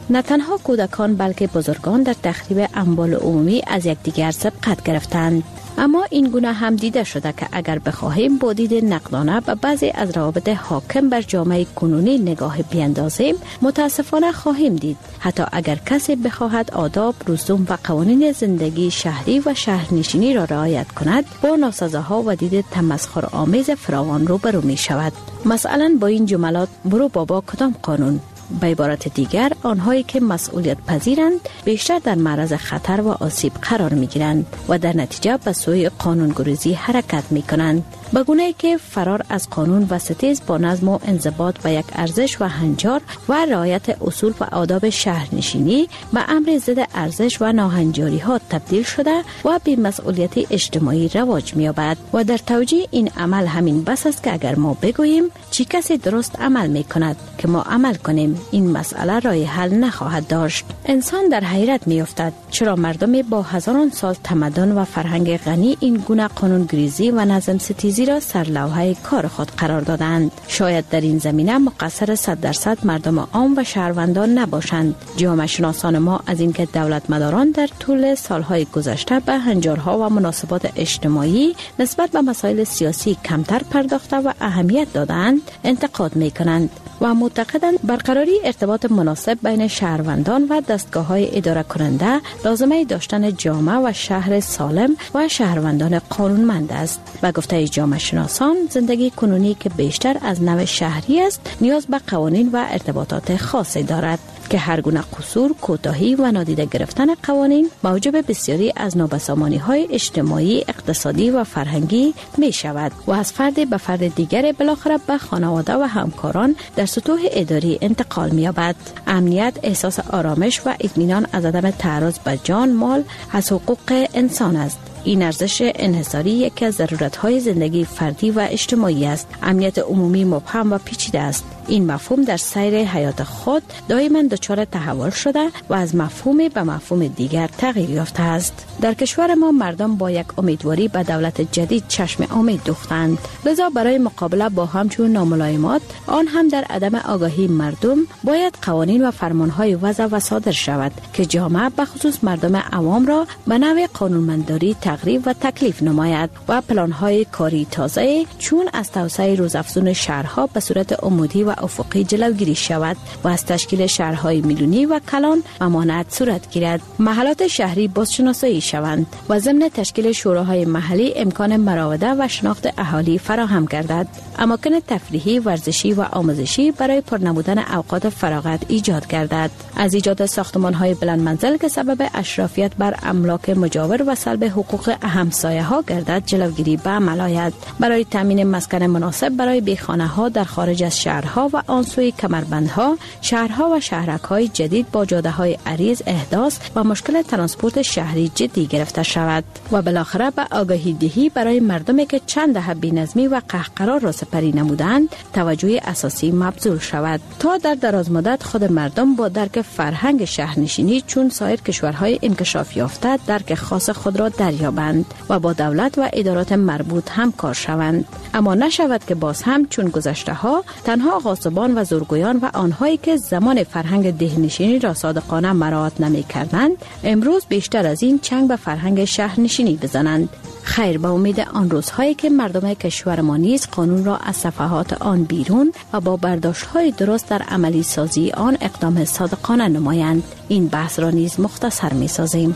نه تنها کودکان بلکه بزرگان در تخریب اموال عمومی از یکدیگر سبقت گرفتند. اما این گونه هم دیده شده که اگر بخواهیم با دید نقدانه به بعضی از روابط حاکم بر جامعه کنونی نگاه بیندازیم، متاسفانه خواهیم دید حتی اگر کسی بخواهد آداب، رسوم و قوانین زندگی شهری و شهرنشینی را رعایت کند، با ناسزاها و دید تمسخرآمیز فراوان روبرو می شود. مثلا با این جملات: برو بابا کدام قانون؟ به عبارت دیگر، آنهایی که مسئولیت پذیرند بیشتر در معرض خطر و آسیب قرار می گیرند و در نتیجه به سوی قانونگریزی حرکت می کنند، به گونه‌ای که فرار از قانون و ستیز با نظم و انضباط به یک ارزش و هنجار و رعایت اصول و آداب شهرنشینی به امر ضد ارزش و ناهنجاری ها تبدیل شده و بی‌مسئولیت اجتماعی رواج می‌یابد. و در توجیه این عمل همین بس است که اگر ما بگوییم چی کسی درست عمل می‌کند که ما عمل کنیم، این مسئله راه حل نخواهد داشت. انسان در حیرت می‌افتد چرا مردم با هزاران سال تمدن و فرهنگ غنی این گونه قانونگریزی و نظم ستیزی را سرلوحه کار خود قرار دادند. شاید در این زمینه مقصر 100% مردم عام و شهروندان نباشند. جامعه شناسان ما از اینکه دولتمداران در طول سالهای گذشته به هنجارها و مناسبات اجتماعی نسبت به مسائل سیاسی کمتر پرداخته و اهمیت دادند، انتقاد می‌کنند و معتقدند برقراری ارتباط مناسب بین شهروندان و دستگاه‌های اداره کننده لازمه داشتن جامعه و شهر سالم و شهروندان قانونمند است. و گفته جامعه شناسان، زندگی کنونی که بیشتر از نوع شهری است نیاز به قوانین و ارتباطات خاصی دارد که هر گونه قصور، کوتاهی و نادیده گرفتن قوانین موجب بسیاری از نابسامانی‌های اجتماعی، اقتصادی و فرهنگی می شود و از فرد به فرد دیگر بالاخره به خانواده و همکاران در سطوح اداری انتقال می یابد. امنیت، احساس آرامش و اطمینان از عدم تعرض به جان، مال از حقوق انسان است. این ارزش انحصاری یکی از ضرورت‌های زندگی فردی و اجتماعی است. امنیت عمومی مبهم و پیچیده است. این مفهوم در سیر حیات خود دائما دچار تحول شده و از مفهومی به مفهوم دیگر تغییر یافته است. در کشور ما مردم با یک امیدواری به دولت جدید چشم امید دوختند. لذا برای مقابله با همچون ناملایمات، آن هم در عدم آگاهی مردم، باید قوانین و فرمان‌های وضع و صادر شود که جامعه به خصوص مردم عوام را به نوع قانونمنداری تقریب و تکلیف نماید و پلان‌های کاری تازه چون از توسعه روزافزون شهرها به صورت عمودی و افقی جلوگیری شود و از تشکیل شهرهای میلیونی و کلان ممانعت صورت گیرد. محلات شهری بازشناسایی شوند و ضمن تشکیل شوراهای محلی امکان مراوده و شناخت اهالی فراهم گردد. اماکن تفریحی، ورزشی و آموزشی برای پرنمودن اوقات فراغت ایجاد گردد. از ایجاد ساختمان‌های بلند منزل که سبب اشرافیت بر املاک مجاور و سلب حقوق همسایه‌ها گردد جلوگیری به عمل آید. برای تامین مسکن مناسب برای بیخانه‌ها در خارج از شهرها و آن سوی کمربندها، شهرها و شهرک‌های جدید با جاده‌های عریض احداث و مشکل ترانسپورت شهری جدی گرفته شود و بالاخره به آگاهی دهی برای مردمی که چند دهه بی‌نظمی و قهقرا را سپری نمودند توجه اساسی مبذول شود تا در درازمدت خود مردم با درک فرهنگ شهرنشینی چون سایر کشورهای انکشاف یافته درک خاص خود را دریابند و با دولت و ادارات مربوط همکار شوند. اما نشود که باز هم چون گذشته ها تنها غاصبان و زورگویان و آنهایی که زمان فرهنگ دهنشینی را صادقانه مراعات نمی کردند امروز بیشتر از این چنگ به فرهنگ شهرنشینی بزنند. خیر، به امید آن روزهایی که مردم کشور ما نیز قانون را از صفحات آن بیرون و با برداشت‌های درست در عملی سازی آن اقدام صادقانه نمایند. این بحث را نیز مختصر می سازیم.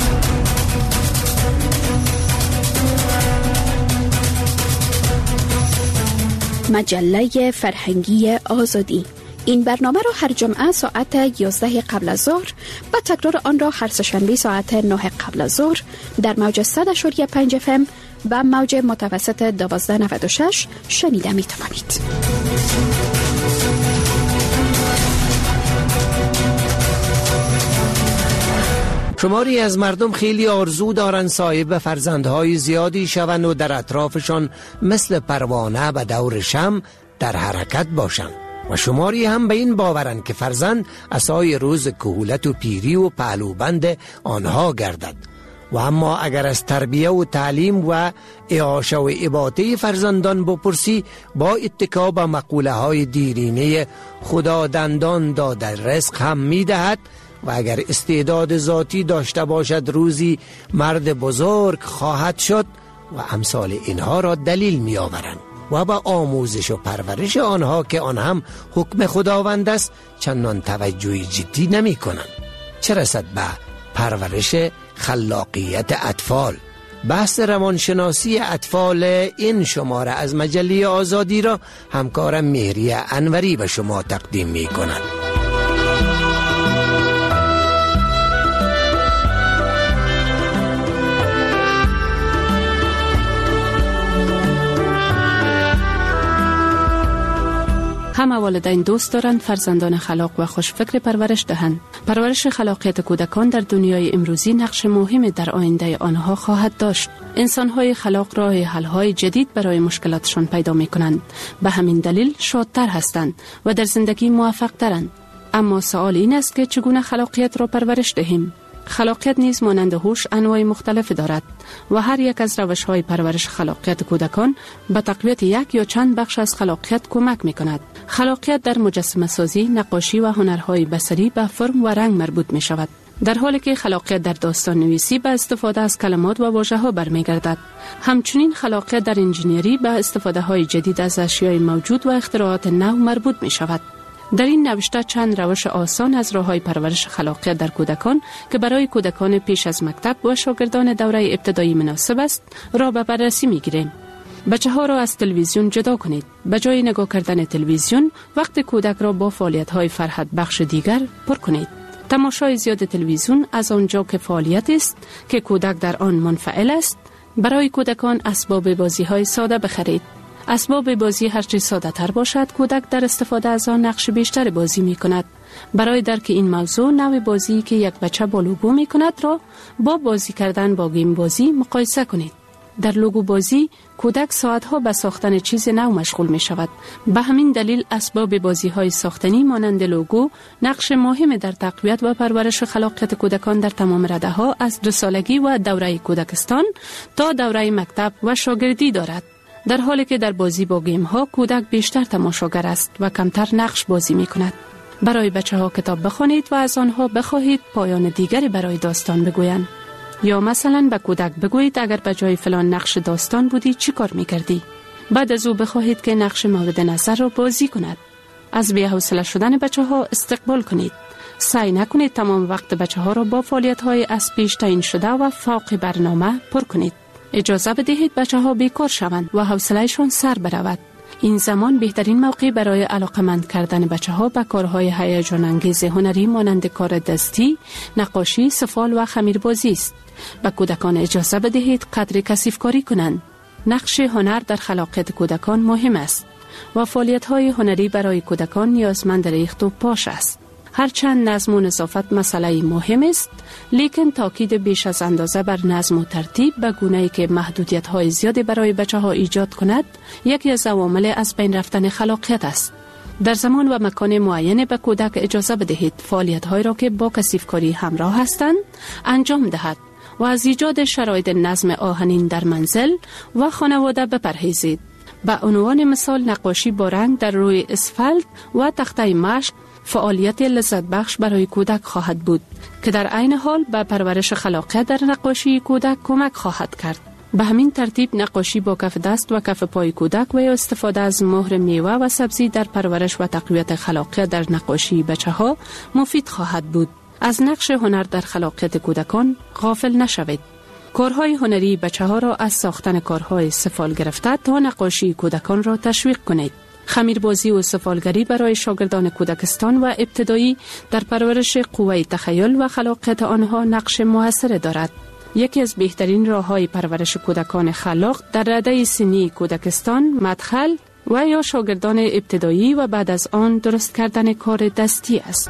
مجله فرهنگی آزادی. این برنامه را هر جمعه ساعت 11 قبل از ظهر و تکرار آن را هر سه‌شنبه ساعت 9 قبل از ظهر در موج 100.5 FM و موج متوسط 1296 شنیده می توانید. شماری از مردم خیلی آرزو دارند صاحب فرزندهای زیادی شوند و در اطرافشان مثل پروانه به دور شمع در حرکت باشند و شماری هم به این باورند که فرزند عصای روز کهولت و پیری و پهلوبند آنها گردد و اما اگر از تربیه و تعلیم و اعاشه و اباطه فرزندان بپرسی، با اتکا به مقوله های دیرینه خدا دندان داده رزق هم می دهد و اگر استعداد ذاتی داشته باشد روزی مرد بزرگ خواهد شد و امثال اینها را دلیل می آورند و با آموزش و پرورش آنها که آن هم حکم خداوند است چندان توجه جدی نمی کنند، چه رسد به پرورش خلاقیت اطفال. بحث روانشناسی اطفال این شماره از مجله آزادی را همکارم مهریه انوری به شما تقدیم می کند. همه والدین دوست دارند فرزندان خلاق و خوشفکر پرورش دهند. پرورش خلاقیت کودکان در دنیای امروزی نقش مهمی در آینده آنها خواهد داشت. انسان‌های خلاق راه حل‌های جدید برای مشکلاتشان پیدا می‌کنند. به همین دلیل شادتر هستند و در زندگی موفق‌ترند. اما سوال این است که چگونه خلاقیت را پرورش دهیم؟ خلاقیت نیز مانند هوش انواع مختلف دارد و هر یک از روش‌های پرورش خلاقیت کودکان به تقویت یک یا چند بخش از خلاقیت کمک می‌کند. خلاقیت در مجسمه سازی، نقاشی و هنرهای بصری به فرم و رنگ مربوط می‌شود، در حالی که خلاقیت در داستان نویسی به استفاده از کلمات و واژه‌ها برمیگردد. همچنین خلاقیت در انجینری به استفاده‌های جدید از اشیاء موجود و اختراعات نو مربوط می‌شود. در این نوشته چند روش آسان از راه‌های پرورش خلاقیت در کودکان که برای کودکان پیش از مکتب و شاگردان دوره ابتدایی مناسب است را به بررسی می‌گیریم. بچه‌ها را از تلویزیون جدا کنید. به جای نگاه کردن تلویزیون، وقت کودک را با فعالیت‌های فرحت بخش دیگر پر کنید. تماشای زیاد تلویزیون از آنجا که فعالیت است که کودک در آن منفعل است، برای کودکان اسباب بازی‌های ساده بخرید. اسباب بازی هرچه ساده تر باشد، کودک در استفاده از آن نقش بیشتر بازی می کند. برای درک این موضوع، نوع بازی که یک بچه با لوگو می کند را با بازی کردن با گیم بازی مقایسه کنید. در لوگو بازی، کودک ساعتها به ساختن چیز نو مشغول می شود. به همین دلیل اسباب بازی های ساختنی مانند لوگو نقش مهم در تقویت و پرورش خلاقیت کودکان در تمام رده ها از 2 سالگی و دوره کودکستان تا دوره مکتب و شاگردی دارد. در حالی که در بازی با گیم ها کودک بیشتر تماشاگر است و کمتر نقش بازی می کند. برای بچه ها کتاب بخوانید و از آنها بخواهید پایان دیگری برای داستان بگویند. یا مثلا به کودک بگویید اگر به جای فلان نقش داستان بودی چی کار می کردی؟ بعد از او بخواهید که نقش مورد نظر را بازی کند. از بی‌حوصله شدن بچه ها استقبال کنید. سعی نکنید تمام وقت بچه ها را با فعالیت های از پیش تعیین شده و فوق برنامه پر کنید. اجازه بدهید بچه ها بیکار شوند و حوصله‌شان سر برود. این زمان بهترین موقع برای علاقمند کردن بچه ها به کارهای هیجان انگیز هنری مانند کار دستی، نقاشی، سفال و خمیربازی است. به کودکان اجازه بدهید قدر کثیف‌کاری کنند. نقش هنر در خلاقیت کودکان مهم است و فعالیت‌های هنری برای کودکان نیازمند ریخت و پاش است. هرچند نظم و نظافت مسئله مهم است، لیکن تاکید بیش از اندازه بر نظم و ترتیب به گونه‌ای که محدودیت‌های زیادی برای بچه‌ها ایجاد کند، یکی از عوامل از بین رفتن خلاقیت است. در زمان و مکان معین به کودک اجازه بدهید فعالیت‌هایی را که با کثیف‌کاری همراه هستند انجام دهد و از ایجاد شرایط نظم آهنین در منزل و خانواده بپرهیزید. به عنوان مثال نقاشی با رنگ در روی اسفالت و تخته مشق فعالیت لذت بخش برای کودک خواهد بود که در عین حال به پرورش خلاقیت در نقاشی کودک کمک خواهد کرد. به همین ترتیب نقاشی با کف دست و کف پای کودک و استفاده از مهر میوه و سبزی در پرورش و تقویت خلاقیت در نقاشی بچه‌ها مفید خواهد بود. از نقش هنر در خلاقیت کودکان غافل نشوید. کارهای هنری بچه‌ها را از ساختن کارهای سفال گرفته تا نقاشی کودکان را تشویق کنید. خمیربازی و سفالگری برای شاگردان کودکستان و ابتدایی در پرورش قوه تخیل و خلاقیت آنها نقش موثر دارد. یکی از بهترین راه‌های پرورش کودکان خلاق در رده سنی کودکستان، مدخل و یا شاگردان ابتدایی و بعد از آن درست کردن کار دستی است.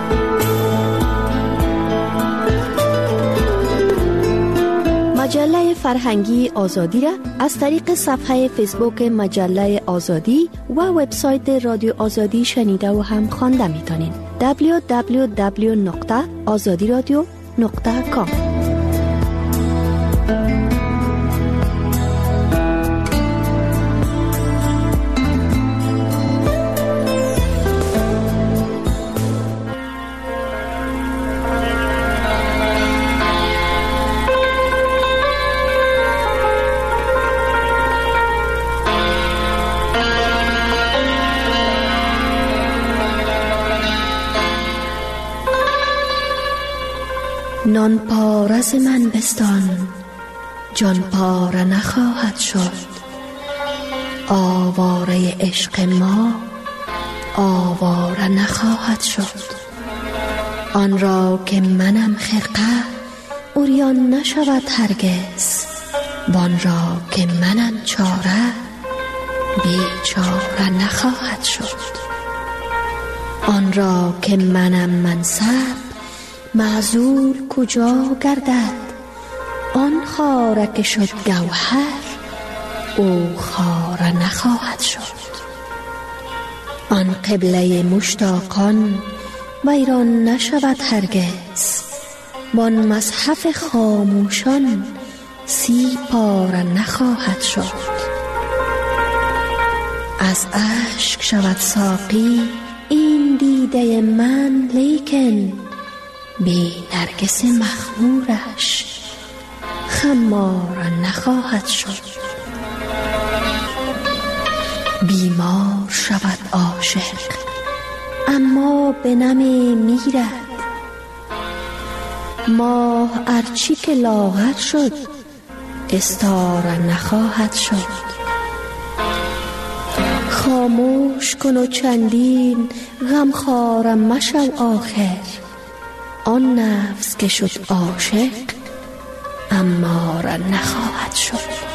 مجله فرهنگی آزادی را از طریق صفحه فیسبوک مجله آزادی و وبسایت رادیو آزادی شنیده و هم خوانده میتونین. www.azadiradio.com. نان پارس من بستان، جان پاره نخواهد شد. آواره عشق ما آواره نخواهد شد. آن را که منم خرقه عریان نشود هرگز. وان را که منم چاره بیچاره نخواهد شد. آن را که منم منصب معزول کجا گردد. آن خاره که شد گوهر او خاره نخواهد شد. آن قبله مشتاقان ویران نشود هرگز. وان مصحف خاموشان سی پاره نخواهد شد. از اشک شود ساقی این دیده من، لیکن بی نرگس مخمورش خمار نخواهد شد. بیمار شود عاشق اما به نمی میرد. ماه ارچی که لاغر شد استاره نخواهد شد. خاموش کن و چندین غمخواره مشو آخر. آن نفس که شد عاشق اماره نخواهد شد.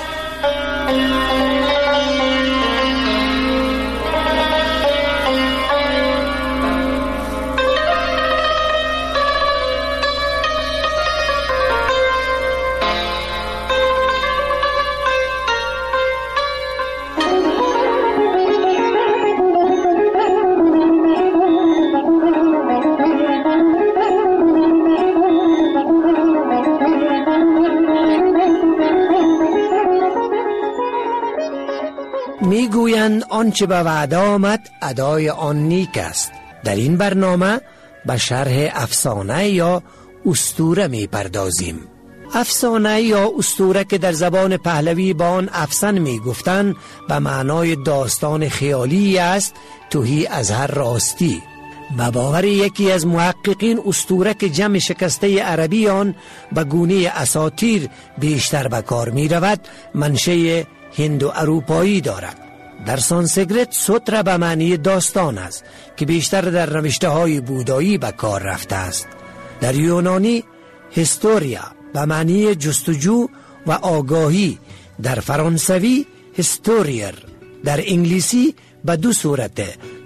میگویند آنچه به وعده آمد ادای آن نیک است. در این برنامه به شرح افسانه یا اسطوره میپردازیم. افسانه یا اسطوره که در زبان پهلوی با آن افسان میگفتند به معنای داستان خیالی است توهی از هر راستی. به باور یکی از محققین اسطوره که جمع شکسته عربی آن به گونه اساطیر بیشتر به کار می رود منشأ هند و اروپایی دارد. در سانسکریت سوترا به معنی داستان است که بیشتر در نوشته های بودایی به کار رفته است. در یونانی هیستوریا به معنی جستجو و آگاهی. در فرانسوی هیستوریر. در انگلیسی به دو صورت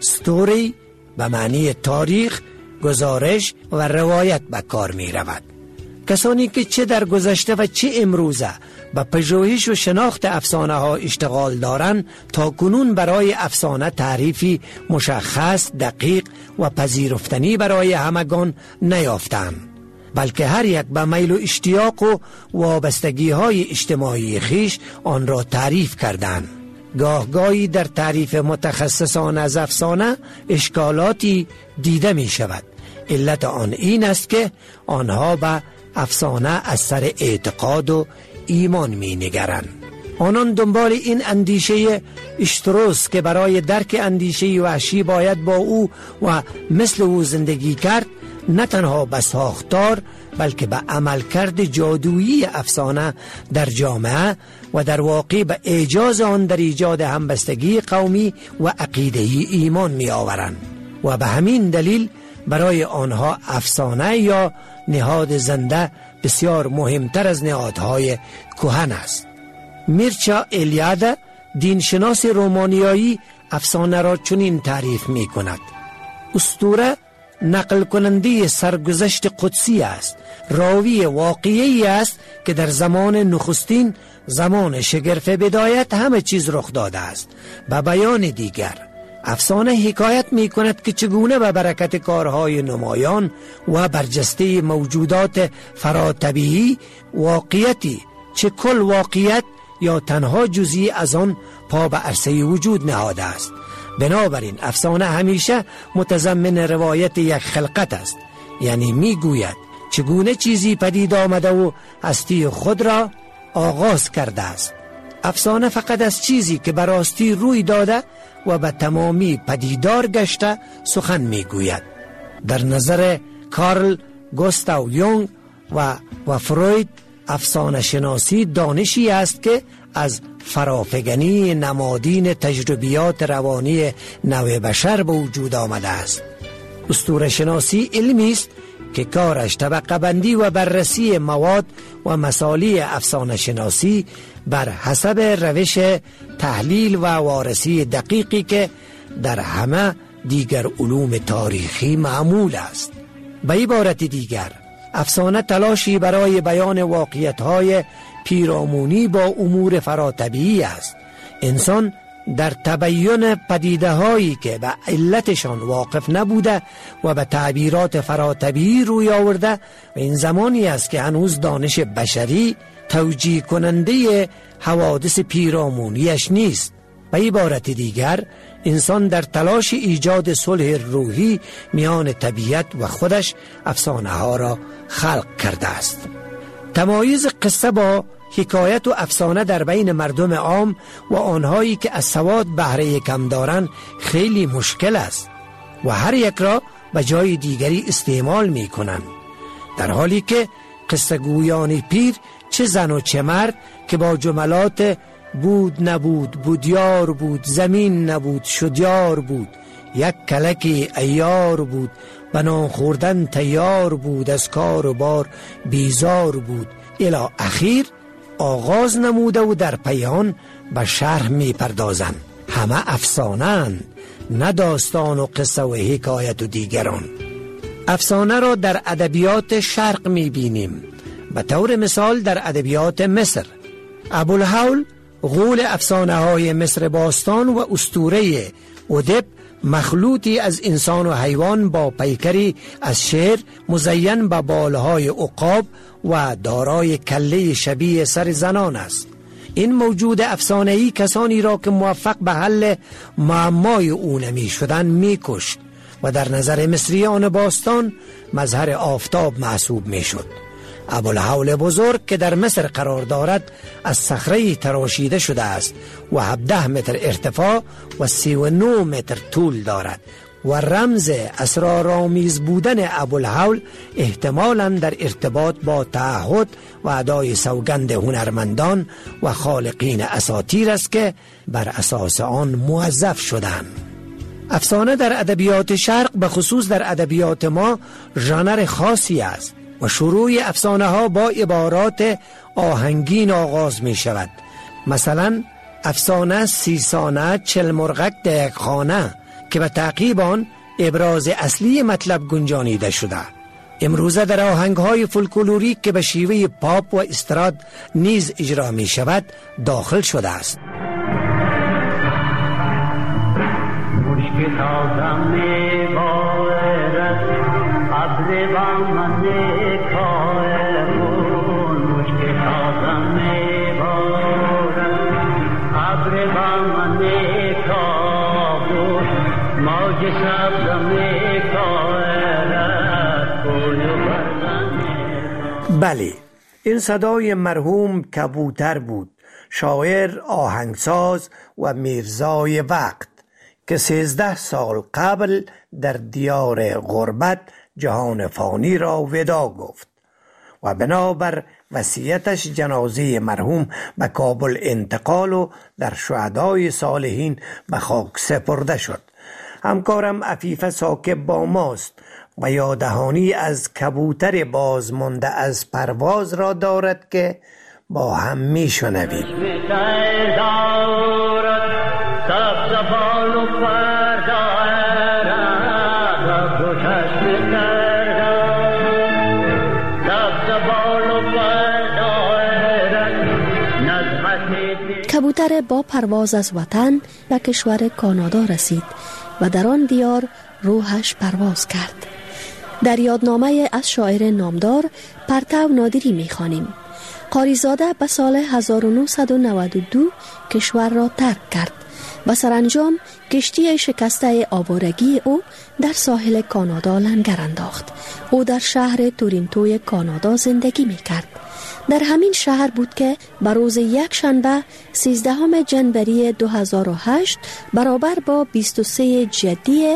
ستوری به معنی تاریخ، گزارش و روایت به کار می رود. کسانی که چه در گذشته و چه امروزه به پژوهش و شناخت افسانه ها اشتغال دارند تا کنون برای افسانه تعریفی مشخص، دقیق و پذیرفتنی برای همگان نیافتند، بلکه هر یک به میل و اشتیاق و وابستگی های اجتماعی خیش آن را تعریف کردند. گاهی در تعریف متخصصان از افسانه اشکالاتی دیده می شود. علت آن این است که آنها به افسانه از سر اعتقاد و ایمان می نگرند. آنان دنبال این اندیشه اشتروس که برای درک اندیشه وحشی باید با او و مثل او زندگی کرد، نه تنها به ساختار بلکه به عملکرد جادویی افسانه در جامعه و در واقع به اعجاز آن در ایجاد همبستگی قومی و عقیده‌ای ایمان می آورند و به همین دلیل برای آنها افسانه یا نهاد زنده بسیار مهمتر از نهادهای کهن است. میرچا الیاده دینشناس رومانیایی افسانه را چنین تعریف می کند: اسطوره نقل کننده سرگذشت قدسی است، راوی واقعی است که در زمان نخستین، زمان شگرف بدایت همه چیز رخ داده است. به بیان دیگر افسانه حکایت می کند که چگونه به برکت کارهای نمایان و برجسته موجودات فراتبیعی واقعیتی، چه کل واقعیت یا تنها جزئی از آن، پا به عرصه وجود نهاده است. بنابراین افسانه همیشه متضمن روایت یک خلقت است، یعنی می گوید چگونه چیزی پدید آمده و هستی خود را آغاز کرده است. افسانه فقط از چیزی که براستی روی داده و به تمامی پدیدار گشته سخن می گوید. در نظر کارل گوستاو یونگ و فروید، افسانه شناسی دانشی است که از فرافگنی نمادین تجربیات روانی نوع بشر به وجود آمده است. اسطوره شناسی علمی است که کارش طبقه بندی و بررسی مواد و مسائل افسانه شناسی بر حسب روش تحلیل و وارسی دقیقی که در همه دیگر علوم تاریخی معمول است. به عبارت دیگر افسانه تلاشی برای بیان واقعیت‌های پیرامونی با امور فراتبیعی است. انسان در تبیین پدیده‌هایی که به علتشان واقف نبوده و به تعبیرات فراتبیعی روی آورده، و این زمانی است که هنوز دانش بشری توجیه کننده حوادث پیرامونیش نیست. به عبارت دیگر انسان در تلاش ایجاد صلح روحی میان طبیعت و خودش افسانه ها را خلق کرده است. تمایز قصه با حکایت و افسانه در بین مردم عام و آنهایی که از سواد بهره کم دارند خیلی مشکل است و هر یک را به جای دیگری استعمال می کنند، در حالی که قصه گویان پیر، چه زن و چه مرد، که با جملات بود نبود، بودیار بود، زمین نبود شدیار بود، یک کلکی ایار بود، بنان خوردن تیار بود، از کار و بار بیزار بود، الی اخیر آغاز نموده و در پیان به شرح می پردازند. همه افسانه‌اند، نه داستان و قصه و حکایت و دیگران. افسانه را در ادبیات شرق می بینیم. به طور مثال در ادبیات مصر، ابوالهول غول افسانه های مصر باستان و اسطوره اودپ مخلوطی از انسان و حیوان با پیکری از شیر مزین به بالهای عقاب و دارای کله شبیه سر زنان است. این موجود افسانه‌ای کسانی را که موفق به حل معمای او نمی شدن می کشت و در نظر مصریان باستان مظهر آفتاب محسوب می شد. ابوالهول بزرگ که در مصر قرار دارد از صخره تراشیده شده است و 17 متر ارتفاع و 39 متر طول دارد و رمز اسرارآمیز بودن ابوالهول احتمالاً در ارتباط با تعهد و ادای سوگند هنرمندان و خالقین اساطیر است که بر اساس آن موظف شدند. افسانه در ادبیات شرق به خصوص در ادبیات ما ژانر خاصی است و شروع افسانه ها با عبارات آهنگین آغاز می شود. مثلا افسانه 30 سانه 40 مرغک در یک خانه که به تعقیب آن ابراز اصلی مطلب گنجانیده شده. امروزه در آهنگ های فولکلوریک که به شیوه پاپ و استراد نیز اجرا می شود داخل شده است. بله، این صدای مرحوم کبوتر بود، شاعر، آهنگساز و میرزای وقت که 13 سال قبل در دیار غربت جهان فانی را ودا گفت و بنابر وصیتش جنازه مرحوم به کابل انتقال و در شهدای صالحین به خاک سپرده شد. همکارم عفیفه ساکب با ماست و یادهانی از کبوتر بازمانده از پرواز را دارد که با هم می شنویم. سبز بال و پردارد و چشم کبوتر با پرواز از وطن به کشور کانادا رسید و در آن دیار روحش پرواز کرد. در یادنامه از شاعر نامدار پرتو نادری می‌خوانیم: قاریزاده به سال 1992 کشور را ترک کرد و سرانجام کشتی شکسته آوارگی او در ساحل کانادا لنگر انداخت. او در شهر تورنتوی کانادا زندگی می‌کرد. در همین شهر بود که بر روز یک شنبه 13 جنوری 2008 برابر با 23 جدی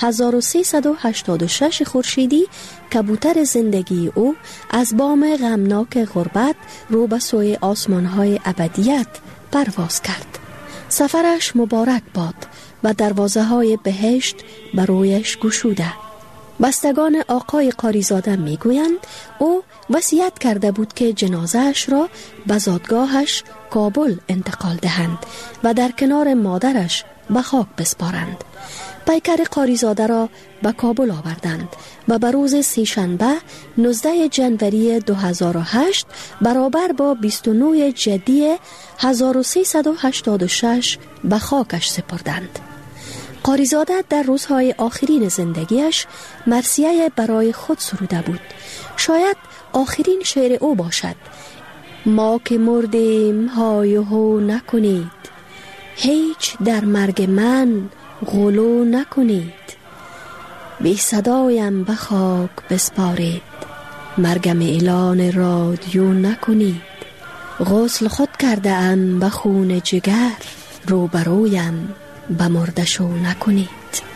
1386 خورشیدی کبوتر زندگی او از بام غمناک غربت رو به سوی آسمان‌های ابدیت پرواز کرد. سفرش مبارک باد و دروازه‌های بهشت بر رویش گشوده. بستگان آقای قاریزاده میگویند او وصیت کرده بود که جنازه‌اش را به زادگاهش کابل انتقال دهند و در کنار مادرش به خاک بسپارند. پیکر قاریزاده را به کابل آوردند و به روز سه‌شنبه 19 جنوری 2008 برابر با 29 جدی 1386 به خاکش سپردند. قاریزاده در روزهای آخرین زندگیش مرثیه برای خود سروده بود. شاید آخرین شعر او باشد: ما که مردیم های و هو نکنید، هیچ در مرگ من غلو نکنید، بی صدایم به خاک بسپارید، مرگم اعلان رادیو نکنید، غسل خود کرده ام به خون جگر، روبرویم به مردشو نکنید.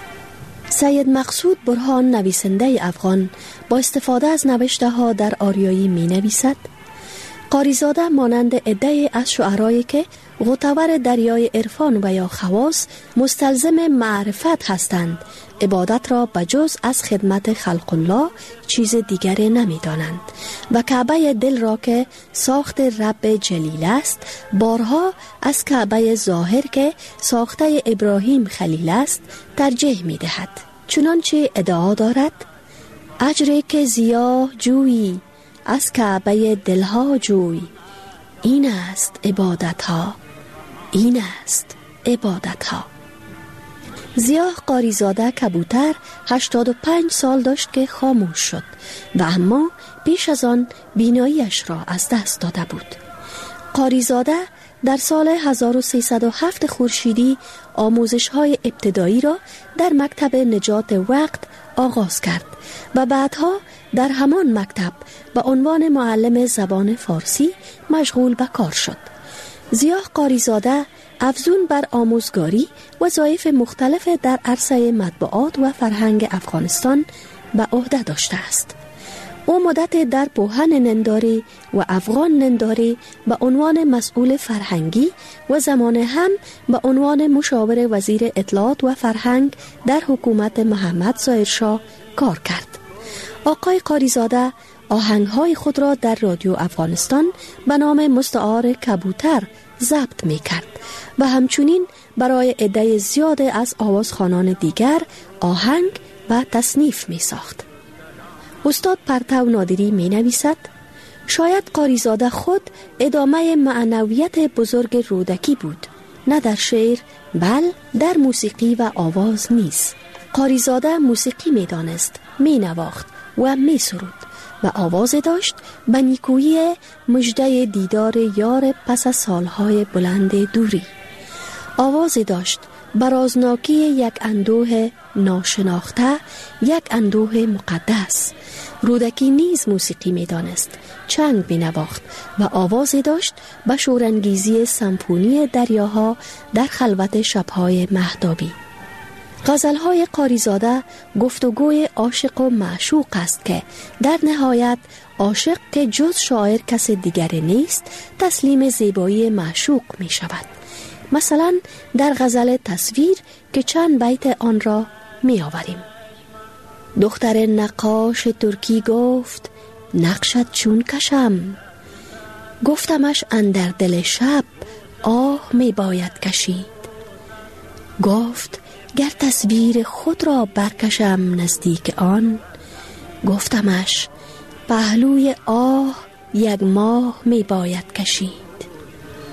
سید مقصود برهان نویسنده افغان با استفاده از نوشته ها در آریایی می نویسد: قاریزاده مانند عده‌ای از شعرایی که غوطه‌ور دریای عرفان و یا خواص مستلزم معرفت هستند، عبادت را بجز از خدمت خلق الله چیز دیگری نمی دانند و کعبه دل را که ساخت رب جلیل است بارها از کعبه ظاهر که ساخته ابراهیم خلیل است ترجیح می دهد. چنانچه ادعا دارد: اجری که زیاه جویی از کعبه دلها جوی، این است عبادت ها، این است عبادت ها. ضیاء قاریزاده کبوتر 85 سال داشت که خاموش شد و اما پیش از آن بیناییش را از دست داده بود. قاریزاده در سال 1307 خورشیدی آموزش‌های ابتدایی را در مکتب نجات وقت آغاز کرد و بعدها در همان مکتب به عنوان معلم زبان فارسی مشغول به کار شد. ضیاء قاریزاده افزون بر آموزگاری وظایف مختلف در عرصه مطبوعات و فرهنگ افغانستان به عهده داشته است. او مدت در پوهن ننداری و افغان ننداری به عنوان مسئول فرهنگی و زمان هم به عنوان مشاور وزیر اطلاعات و فرهنگ در حکومت محمد ظاهرشاه کار کرد. آقای قاریزاده آهنگ‌های خود را در رادیو افغانستان به نام مستعار کبوتر ضبط می‌کرد و همچنین برای عده زیاد از آوازخوانان دیگر آهنگ و تصنیف می‌ساخت. استاد پرتو نادری می‌نویسد: شاید قاریزاده خود ادامه معنویت بزرگ رودکی بود، نه در شعر بل در موسیقی و آواز نیز. قاریزاده موسیقی می‌دانست، می‌نواخت و می‌سرود و آواز داشت به نیکویی مژده دیدار یار پس از سالهای بلند دوری. آواز داشت برازناکی یک اندوه ناشناخته، یک اندوه مقدس. رودکی نیز موسیقی می دانست، چنگ می نواخت و آوازی داشت به شورانگیزی سمفونی دریاها در خلوت شبهای مهتابی. غزلهای قاریزاده گفتگوی عاشق و معشوق است که در نهایت عاشق که جز شاعر کس دیگری نیست تسلیم زیبایی معشوق می شود. مثلا در غزل تصویر که چند بیت آن را می آوریم: دختر نقاش ترکی گفت نقشت چون کشم، گفتمش اندر دل شب آه می باید کشید. گفت گر تصویر خود را برکشم نزدیک آن، گفتمش پهلوی آه یک ماه می باید کشید.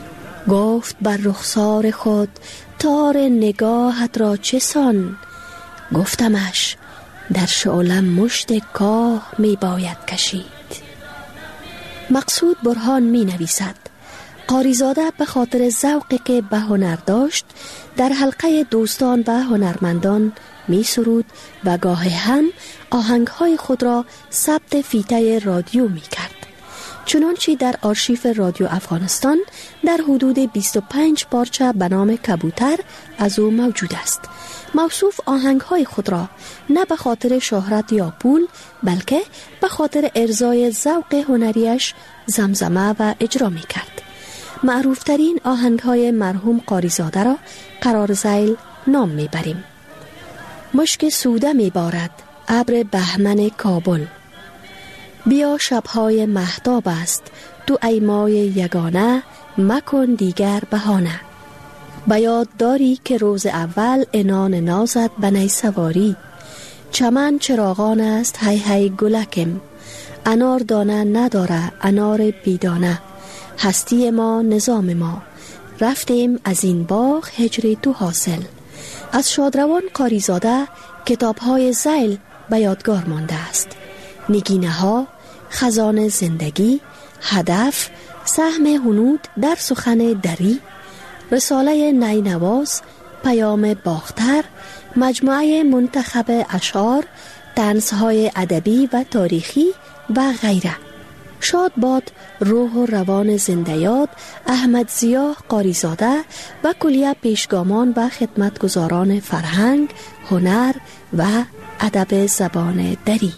گفت بر رخسار خود تار نگاهت را چسان. گفتمش در شعلم مشت کاه می باید کشید. مقصود برهان می نویسد قاریزاده به خاطر ذوقی که به هنر داشت در حلقه دوستان و هنرمندان می سرود و گاهی هم آهنگهای خود را ثبت فیته رادیو می کرد. چنانچه در آرشیف رادیو افغانستان در حدود 25 پارچه به نام کبوتر از او موجود است. موصوف آهنگهای خود را نه به خاطر شهرت یا پول بلکه به خاطر ارضای ذوق هنریش زمزمه و اجرا می کرد. معروفترین آهنگهای مرحوم قاریزاده را قرار ذیل نام می بریم. مشک سوده می بارد ابر بهمن کابل، بیا شبهای مهتاب است تو ای مای یگانه، مکن دیگر بهانه. به یاد داری که روز اول انان نازد به نی سواری، چمن چراغان است هی هی گلکم، انار دانه نداره انار بیدانه، هستی ما نظام ما، رفتیم از این باغ هجری تو حاصل. از شادروان قاریزاده کتاب‌های ذیل به یادگار مانده است: نگینه ها، خزان زندگی، هدف، سهم هنود در سخن دری، رساله نینواز، پیام باختر، مجموعه منتخب اشعار، طنزهای ادبی و تاریخی و غیره. شاد باد روح و روان زنده یاد احمد ضیا قاریزاده و کلیه پیشگامان و خدمتگزاران فرهنگ، هنر و ادب زبان دری.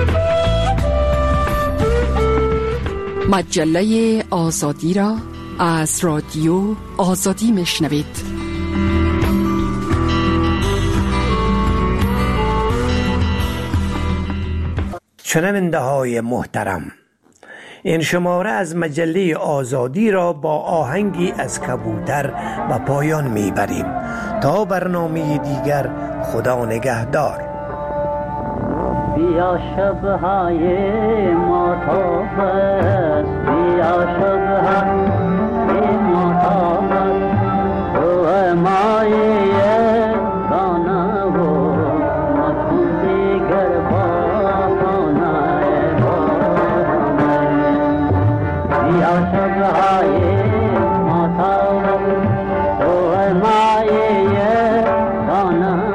مجله آزادی را از رادیو آزادی میشنوید. شنونده های محترم، این شماره از مجله آزادی را با آهنگی از کبوتر و پایان میبریم. تا برنامه دیگر، خدا نگهدار. بیا شبهای ماتاب است، بیا شبهای ماتاب است، تو مایه دانه و مکن دیگر بانه بیا شبهای ماتاب است، تو مایه دانه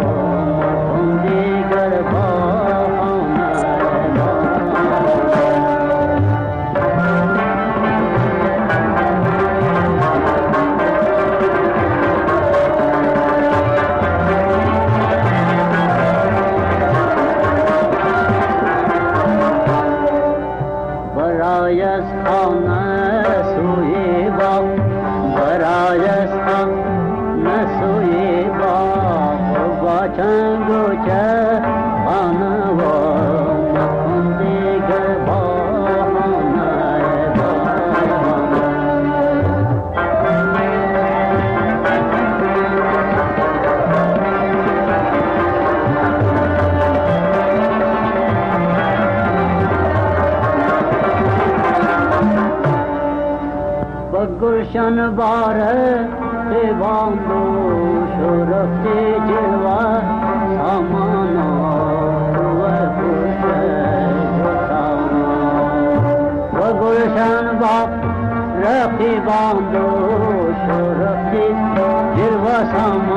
گلشن باره دیواندو شرفتی جلوه سامانا و گلشن باره دیواندو شرفتی جلوه سامانا